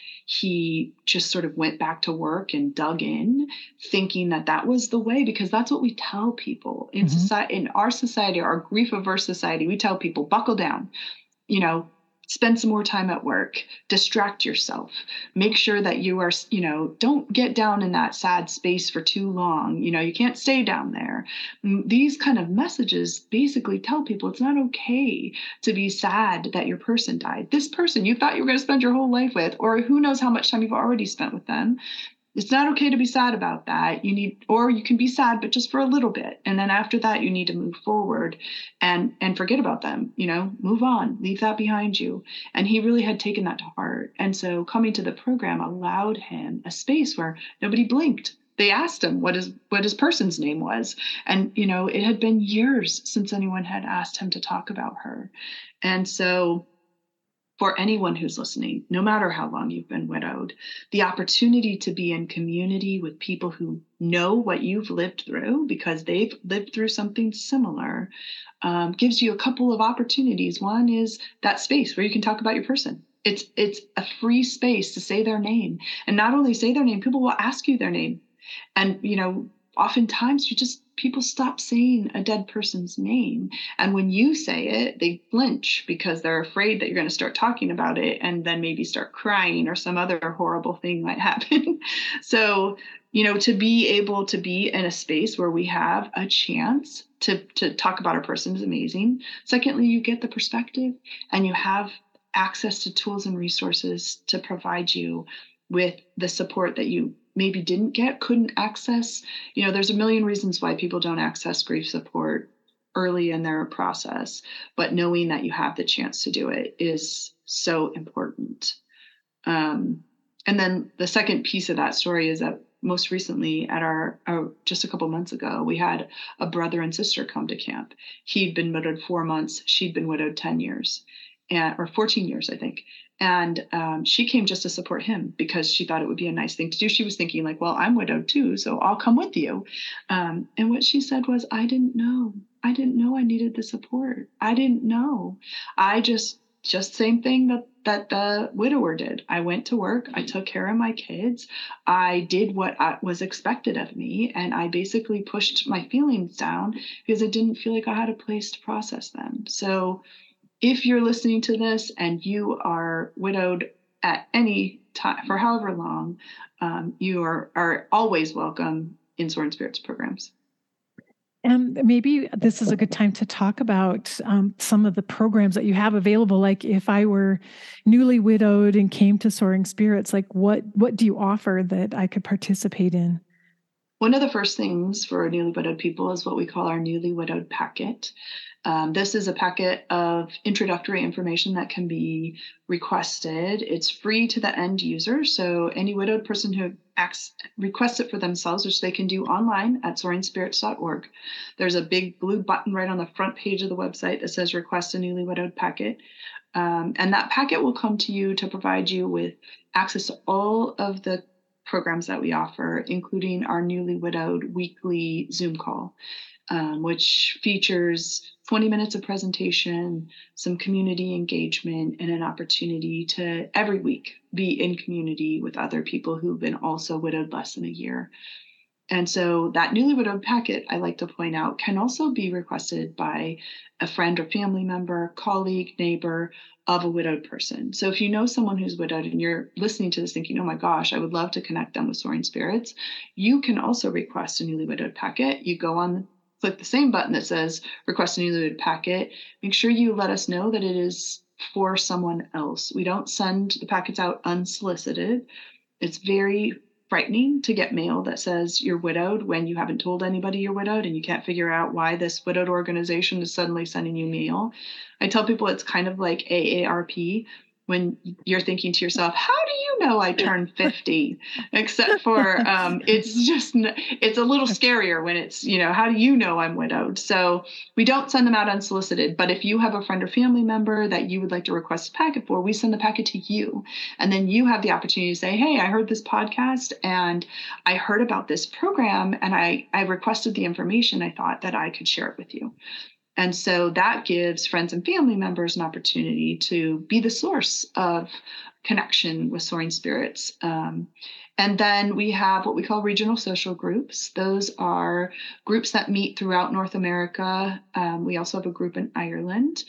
He just sort of went back to work and dug in, thinking that that was the way, because that's what we tell people in mm-hmm. society, in our society, our grief averse society. We tell people, buckle down, you know, spend some more time at work, distract yourself, make sure that you are, you know, don't get down in that sad space for too long. You know, you can't stay down there. These kind of messages basically tell people it's not okay to be sad that your person died. This person you thought you were going to spend your whole life with, or who knows how much time you've already spent with them. It's not okay to be sad about that. You need, or you can be sad, but just for a little bit. And then after that, you need to move forward and, and forget about them, you know, move on, leave that behind you. And he really had taken that to heart. And so coming to the program allowed him a space where nobody blinked. They asked him what his, what his person's name was. And, you know, it had been years since anyone had asked him to talk about her. And so for anyone who's listening, no matter how long you've been widowed, the opportunity to be in community with people who know what you've lived through because they've lived through something similar um, gives you a couple of opportunities. One is that space where you can talk about your person. It's it's a free space to say their name, and not only say their name, people will ask you their name, and you know, oftentimes you just people stop saying a dead person's name. And when you say it, they flinch because they're afraid that you're going to start talking about it and then maybe start crying or some other horrible thing might happen. So, you know, to be able to be in a space where we have a chance to, to talk about our person is amazing. Secondly, you get the perspective and you have access to tools and resources to provide you with the support that you maybe didn't get, couldn't access. You know, there's a million reasons why people don't access grief support early in their process, but knowing that you have the chance to do it is so important. Um, and then the second piece of that story is that most recently at our, our just a couple months ago, we had a brother and sister come to camp. He'd been widowed four months. She'd been widowed ten years. And, or fourteen years, I think. And um, she came just to support him because she thought it would be a nice thing to do. She was thinking like, well, I'm widowed too, so I'll come with you. Um, and what she said was, I didn't know. I didn't know I needed the support. I didn't know. I just, just same thing that, that the widower did. I went to work. I took care of my kids. I did what I, was expected of me. And I basically pushed my feelings down because I didn't feel like I had a place to process them. So if you're listening to this and you are widowed at any time, for however long, um, you are, are always welcome in Soaring Spirits programs. And maybe this is a good time to talk about um, some of the programs that you have available. Like if I were newly widowed and came to Soaring Spirits, like what, what do you offer that I could participate in? One of the first things for newly widowed people is what we call our newly widowed packet. Um, this is a packet of introductory information that can be requested. It's free to the end user. So any widowed person who acts, requests it for themselves, which they can do online at soaring spirits dot org. There's a big blue button right on the front page of the website that says request a newly widowed packet. Um, and that packet will come to you to provide you with access to all of the programs that we offer, including our newly widowed weekly Zoom call, um, which features twenty minutes of presentation, some community engagement, and an opportunity to every week be in community with other people who've been also widowed less than a year. And so that newly widowed packet, I like to point out, can also be requested by a friend or family member, colleague, neighbor of a widowed person. So if you know someone who's widowed and you're listening to this thinking, oh my gosh, I would love to connect them with Soaring Spirits, you can also request a newly widowed packet. You go on, click the same button that says request a newly widowed packet. Make sure you let us know that it is for someone else. We don't send the packets out unsolicited. It's very frightening to get mail that says you're widowed when you haven't told anybody you're widowed and you can't figure out why this widowed organization is suddenly sending you mail. I tell people it's kind of like A A R P when you're thinking to yourself, how do you know I turned fifty? Except for um, it's just, it's a little scarier when it's, you know, how do you know I'm widowed? So we don't send them out unsolicited, but if you have a friend or family member that you would like to request a packet for, we send the packet to you. And then you have the opportunity to say, hey, I heard this podcast and I heard about this program and I, I requested the information. I thought that I could share it with you. And so that gives friends and family members an opportunity to be the source of connection with Soaring Spirits. Um, and then we have what we call regional social groups. Those are groups that meet throughout North America. Um, we also have a group in Ireland.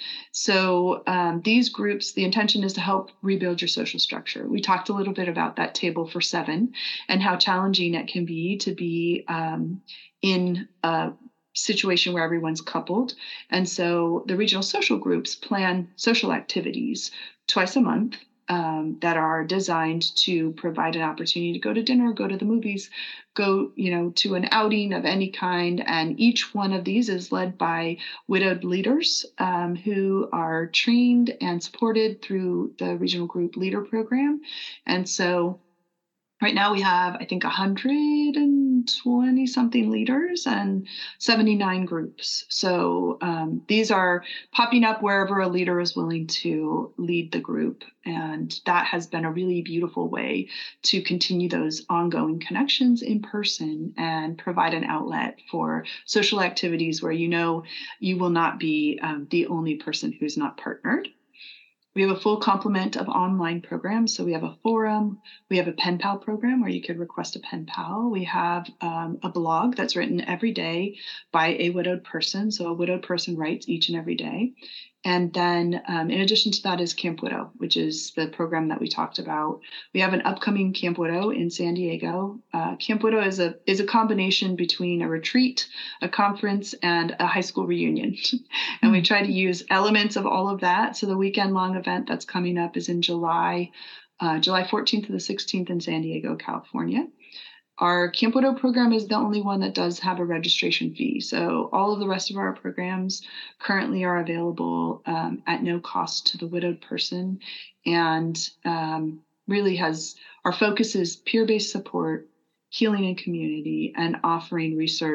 So um, these groups, the intention is to help rebuild your social structure. We talked a little bit about that table for seven and how challenging it can be to be um, in a situation where everyone's coupled. And so the regional social groups plan social activities twice a month um, that are designed to provide an opportunity to go to dinner, go to the movies, go, you know, to an outing of any kind. And each one of these is led by widowed leaders um, who are trained and supported through the regional group leader program. And so Right now we have, I think, one hundred twenty something leaders and seventy-nine groups. So um, these are popping up wherever a leader is willing to lead the group. And that has been a really beautiful way to continue those ongoing connections in person and provide an outlet for social activities where you know you will not be um, the only person who's not partnered. We have a full complement of online programs. So we have a forum, we have a pen pal program where you could request a pen pal. We have um, a blog that's written every day by a widowed person. So a widowed person writes each and every day. And then um, in addition to that is Camp Widow, which is the program that we talked about. We have an upcoming Camp Widow in San Diego. Uh, Camp Widow is a is a combination between a retreat, a conference, and a high school reunion. And we try to use elements of all of that. So the weekend long event that's coming up is in July, uh, July fourteenth to the sixteenth in San Diego, California. Our Camp Widow program is the only one that does have a registration fee. So all of the rest of our programs currently are available um, at no cost to the widowed person, and um, really has our focus is peer-based support, healing in community, and offering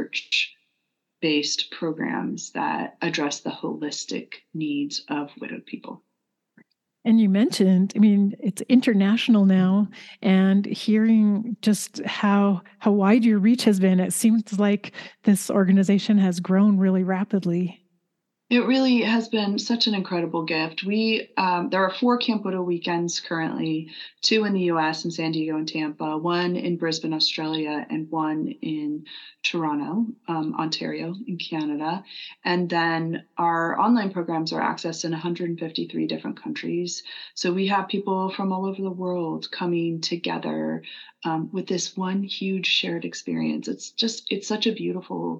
research-based programs that address the holistic needs of widowed people. And you mentioned, I mean, it's international now, and hearing just how how wide your reach has been, it seems like this organization has grown really rapidly. It really has been such an incredible gift. We um, there are four Camp Widow weekends currently, two in the U S in San Diego and Tampa, one in Brisbane, Australia, and one in Toronto, um, Ontario, in Canada. And then our online programs are accessed in one hundred fifty-three different countries. So we have people from all over the world coming together um, with this one huge shared experience. It's just it's such a beautiful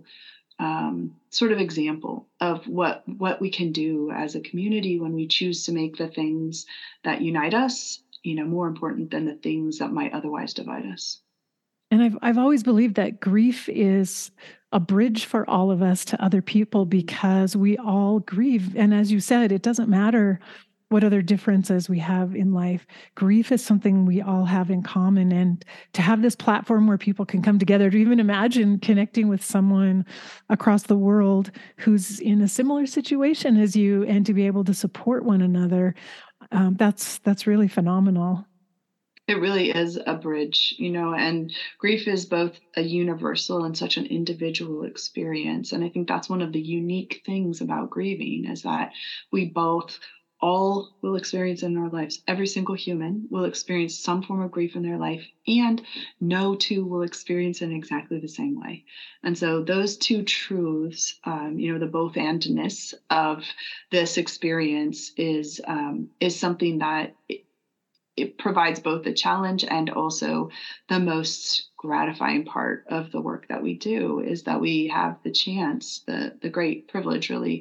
um, sort of example of what what we can do as a community when we choose to make the things that unite us, you know, more important than the things that might otherwise divide us. And I've I've always believed that grief is a bridge for all of us to other people because we all grieve. And as you said, it doesn't matter what other differences we have in life. Grief is something we all have in common. And to have this platform where people can come together, to even imagine connecting with someone across the world who's in a similar situation as you, and to be able to support one another, um, that's that's really phenomenal. It really is a bridge, you know, and grief is both a universal and such an individual experience. And I think that's one of the unique things about grieving is that we both all will experience in our lives. Every single human will experience some form of grief in their life, and no two will experience it in exactly the same way. And so those two truths, um, you know, the both andness of this experience is um, is something that it, it provides both the challenge and also the most gratifying part of the work that we do is that we have the chance, the the great privilege really,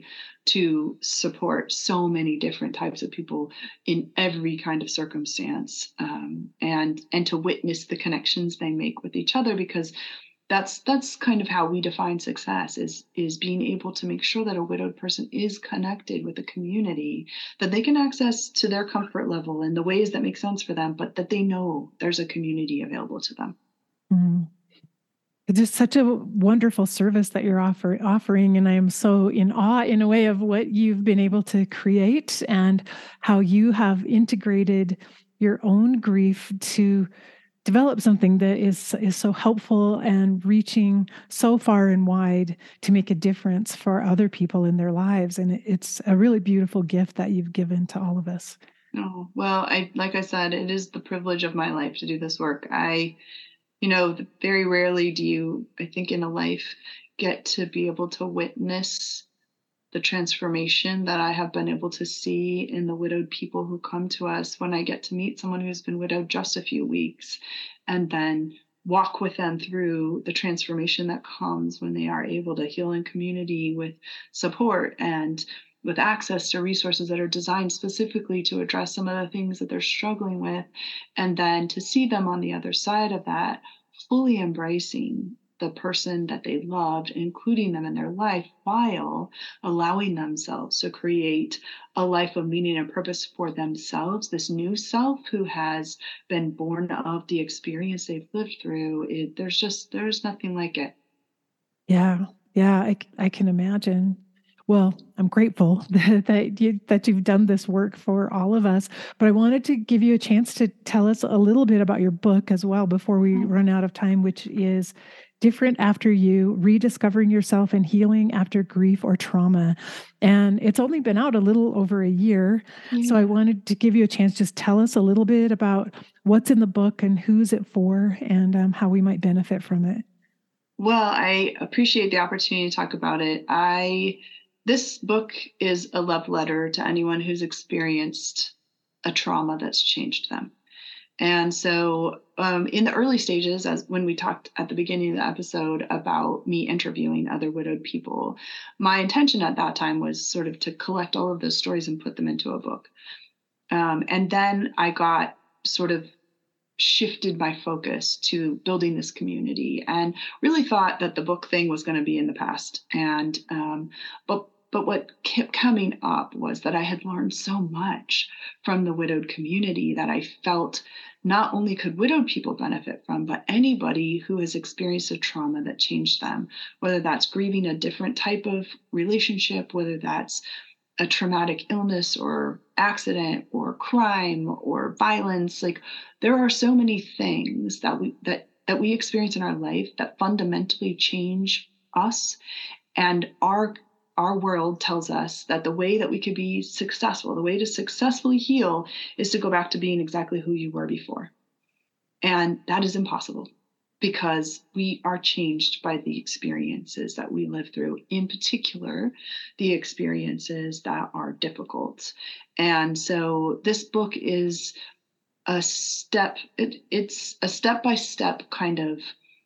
to support so many different types of people in every kind of circumstance, um, and and to witness the connections they make with each other, because that's that's kind of how we define success is is being able to make sure that a widowed person is connected with a community that they can access to their comfort level in the ways that make sense for them, but that they know there's a community available to them. Mm. It's just such a wonderful service that you're offer, offering. And I am so in awe in a way of what you've been able to create and how you have integrated your own grief to develop something that is, is so helpful and reaching so far and wide to make a difference for other people in their lives. And it's a really beautiful gift that you've given to all of us. Oh, well, I like I said, it is the privilege of my life to do this work. I You know, very rarely do you, I think, in a life get to be able to witness the transformation that I have been able to see in the widowed people who come to us when I get to meet someone who's been widowed just a few weeks and then walk with them through the transformation that comes when they are able to heal in community with support and with access to resources that are designed specifically to address some of the things that they're struggling with, and then to see them on the other side of that, fully embracing the person that they loved, including them in their life, while allowing themselves to create a life of meaning and purpose for themselves, this new self who has been born of the experience they've lived through. It, there's just, there's nothing like it. Yeah, yeah, I, I can imagine. Well, I'm grateful that that, you, that you've done this work for all of us. But I wanted to give you a chance to tell us a little bit about your book as well before we run out of time, which is Different After You, Rediscovering Yourself and Healing After Grief or Trauma. And it's only been out a little over a year. Yeah. So I wanted to give you a chance, just tell us a little bit about what's in the book and who's it for and um, how we might benefit from it. Well, I appreciate the opportunity to talk about it. I This book is a love letter to anyone who's experienced a trauma that's changed them. And so um, in the early stages, as when we talked at the beginning of the episode about me interviewing other widowed people, my intention at that time was sort of to collect all of those stories and put them into a book. Um, and then I got sort of shifted my focus to building this community and really thought that the book thing was going to be in the past. And um, but But what kept coming up was that I had learned so much from the widowed community that I felt not only could widowed people benefit from, but anybody who has experienced a trauma that changed them, whether that's grieving a different type of relationship, whether that's a traumatic illness or accident or crime or violence. Like there are so many things that we that that we experience in our life that fundamentally change us, and our Our world tells us that the way that we could be successful, the way to successfully heal is to go back to being exactly who you were before. And that is impossible because we are changed by the experiences that we live through, in particular, the experiences that are difficult. And so this book is a step, it, it's a step-by-step kind of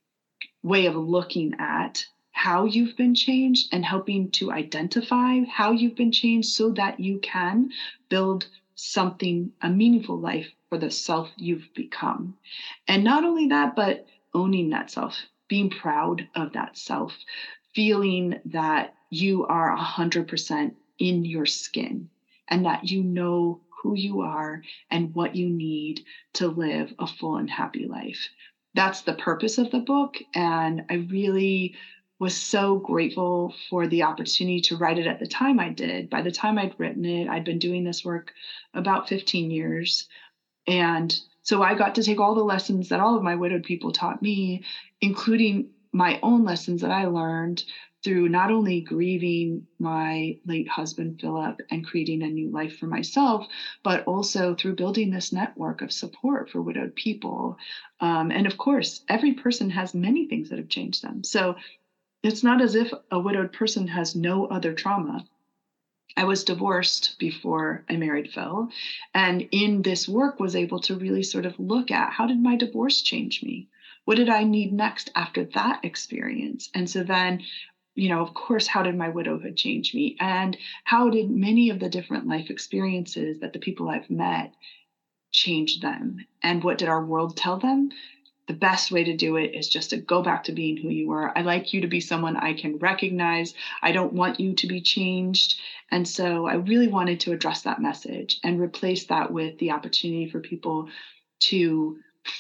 way of looking at how you've been changed and helping to identify how you've been changed so that you can build something, a meaningful life for the self you've become. And not only that, but owning that self, being proud of that self, feeling that you are one hundred percent in your skin and that you know who you are and what you need to live a full and happy life. That's the purpose of the book. And I really was so grateful for the opportunity to write it at the time I did. By the time I'd written it, I'd been doing this work about fifteen years. And so I got to take all the lessons that all of my widowed people taught me, including my own lessons that I learned through not only grieving my late husband, Philip, and creating a new life for myself, but also through building this network of support for widowed people. Um, and of course, every person has many things that have changed them. So it's not as if a widowed person has no other trauma. I was divorced before I married Phil, and in this work was able to really sort of look at how did my divorce change me? What did I need next after that experience? And so then, you know, of course, how did my widowhood change me? And how did many of the different life experiences that the people I've met change them? And what did our world tell them? The best way to do it is just to go back to being who you were. I like you to be someone I can recognize. I don't want you to be changed. And so I really wanted to address that message and replace that with the opportunity for people to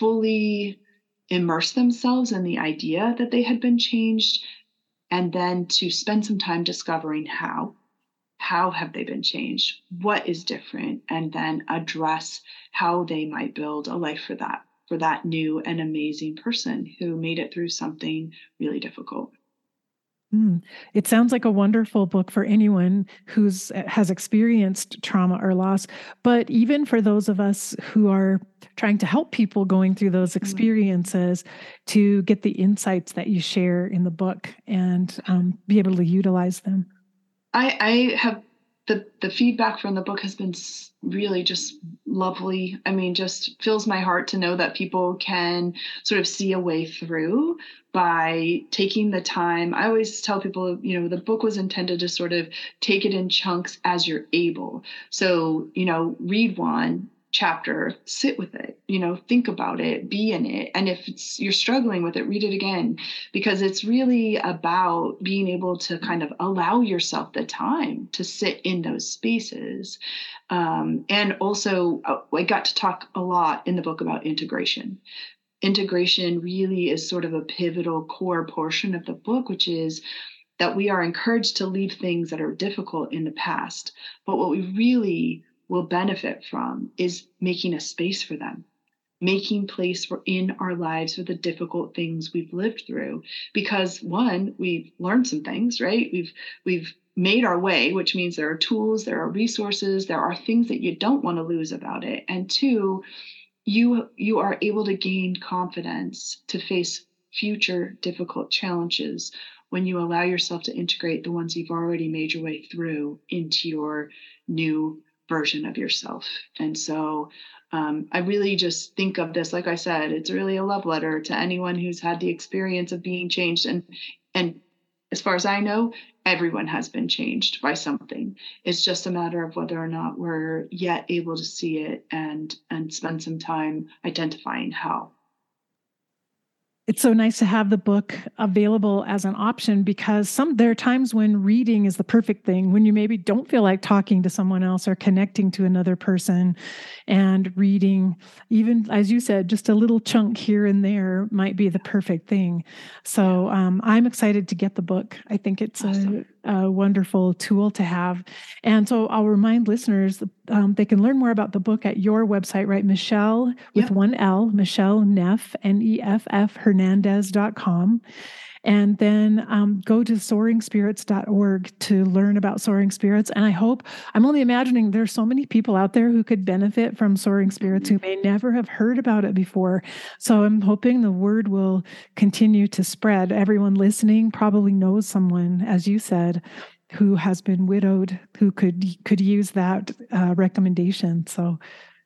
fully immerse themselves in the idea that they had been changed, and then to spend some time discovering how. How have they been changed? What is different? And then address how they might build a life for that. for that new and amazing person who made it through something really difficult. Mm. It sounds like a wonderful book for anyone who's has experienced trauma or loss, but even for those of us who are trying to help people going through those experiences to get the insights that you share in the book and um, be able to utilize them. I, I have the the feedback from the book has been really just lovely. I mean, just fills my heart to know that people can sort of see a way through by taking the time. I always tell people, you know, the book was intended to sort of take it in chunks as you're able. So, you know, read one, chapter, sit with it, you know, think about it, be in it. And if it's, you're struggling with it, read it again, because it's really about being able to kind of allow yourself the time to sit in those spaces. Um, and also, uh, I got to talk a lot in the book about integration. Integration really is sort of a pivotal core portion of the book, which is that we are encouraged to leave things that are difficult in the past. But what we really will benefit from is making a space for them, making place for in our lives for the difficult things we've lived through. Because one, we've learned some things, right? We've we've made our way, which means there are tools, there are resources, there are things that you don't want to lose about it. And two, you you are able to gain confidence to face future difficult challenges when you allow yourself to integrate the ones you've already made your way through into your new version of yourself. And so um, I really just think of this, like I said, it's really a love letter to anyone who's had the experience of being changed. And, and as far as I know, everyone has been changed by something. It's just a matter of whether or not we're yet able to see it and, and spend some time identifying how. It's so nice to have the book available as an option, because some there are times when reading is the perfect thing, when you maybe don't feel like talking to someone else or connecting to another person, and reading, even as you said, just a little chunk here and there might be the perfect thing. So um, I'm excited to get the book. I think it's awesome. a, a wonderful tool to have. And so I'll remind listeners, um, they can learn more about the book at your website, right? Michelle with Yep. one L, Michelle Neff, N E F F, Hernandez dot com. And then um, go to soaring spirits dot org to learn about Soaring Spirits. And I hope, I'm only imagining there's so many people out there who could benefit from Soaring Spirits who may never have heard about it before. So I'm hoping the word will continue to spread. Everyone listening probably knows someone, as you said, who has been widowed, who could could use that uh, recommendation. So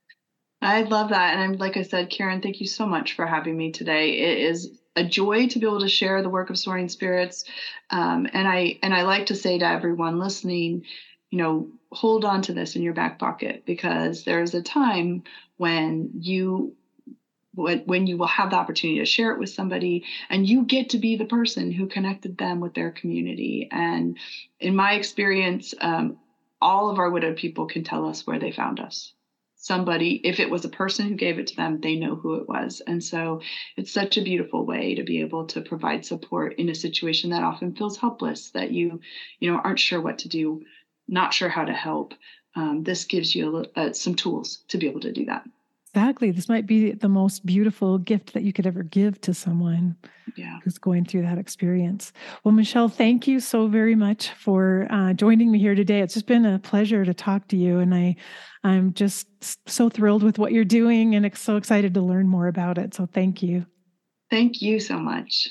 I love that. And I'm, like I said, Karen, thank you so much for having me today. It is a joy to be able to share the work of Soaring Spirits. Um, and I and I like to say to everyone listening, you know, hold on to this in your back pocket, because there's a time when you when, when you will have the opportunity to share it with somebody, and you get to be the person who connected them with their community. And in my experience, um, all of our widowed people can tell us where they found us. Somebody, if it was a person who gave it to them, they know who it was. And so it's such a beautiful way to be able to provide support in a situation that often feels helpless, that you, you know, aren't sure what to do, not sure how to help. Um, this gives you a, uh, some tools to be able to do that. Exactly. This might be the most beautiful gift that you could ever give to someone yeah. who's going through that experience. Well, Michelle, thank you so very much for uh, joining me here today. It's just been a pleasure to talk to you. And I, I'm just so thrilled with what you're doing and so excited to learn more about it. So thank you. Thank you so much.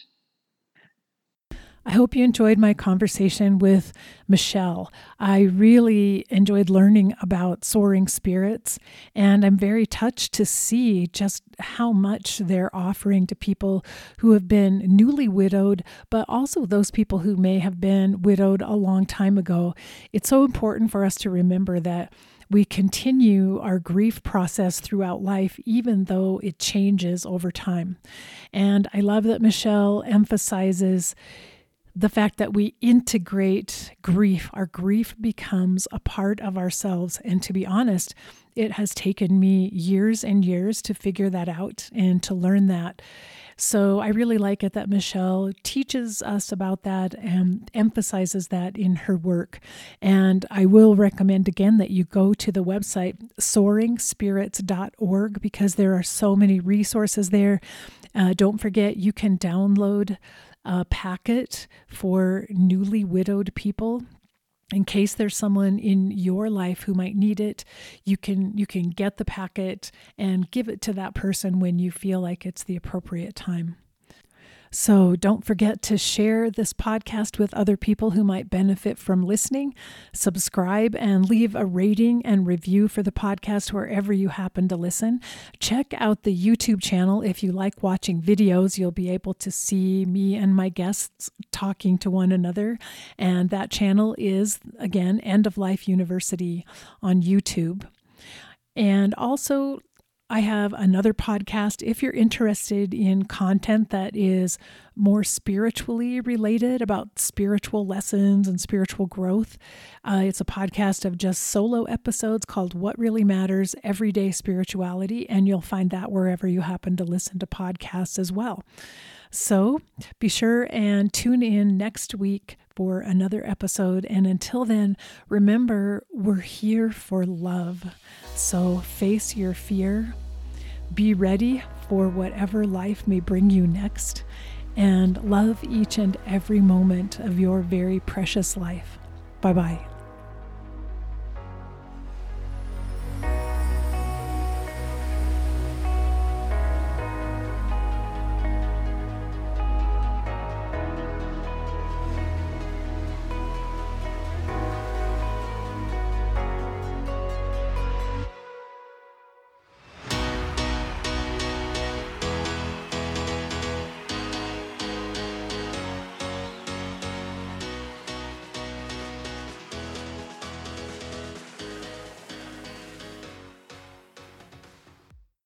I hope you enjoyed my conversation with Michelle. I really enjoyed learning about Soaring Spirits, and I'm very touched to see just how much they're offering to people who have been newly widowed, but also those people who may have been widowed a long time ago. It's so important for us to remember that we continue our grief process throughout life, even though it changes over time. And I love that Michelle emphasizes the fact that we integrate grief. Our grief becomes a part of ourselves. And to be honest, it has taken me years and years to figure that out and to learn that. So I really like it that Michelle teaches us about that and emphasizes that in her work. And I will recommend again that you go to the website soaring spirits dot org, because there are so many resources there. Uh, don't forget, you can download a packet for newly widowed people. In case there's someone in your life who might need it, you can you can get the packet and give it to that person when you feel like it's the appropriate time. So don't forget to share this podcast with other people who might benefit from listening. Subscribe and leave a rating and review for the podcast wherever you happen to listen. Check out the YouTube channel. If you like watching videos, you'll be able to see me and my guests talking to one another. And that channel is, again, End of Life University on YouTube. And also, I have another podcast if you're interested in content that is more spiritually related, about spiritual lessons and spiritual growth. Uh, it's a podcast of just solo episodes called What Really Matters, Everyday Spirituality, and you'll find that wherever you happen to listen to podcasts as well. So be sure and tune in next week for another episode. And until then, remember, we're here for love. So face your fear, be ready for whatever life may bring you next, and love each and every moment of your very precious life. Bye-bye.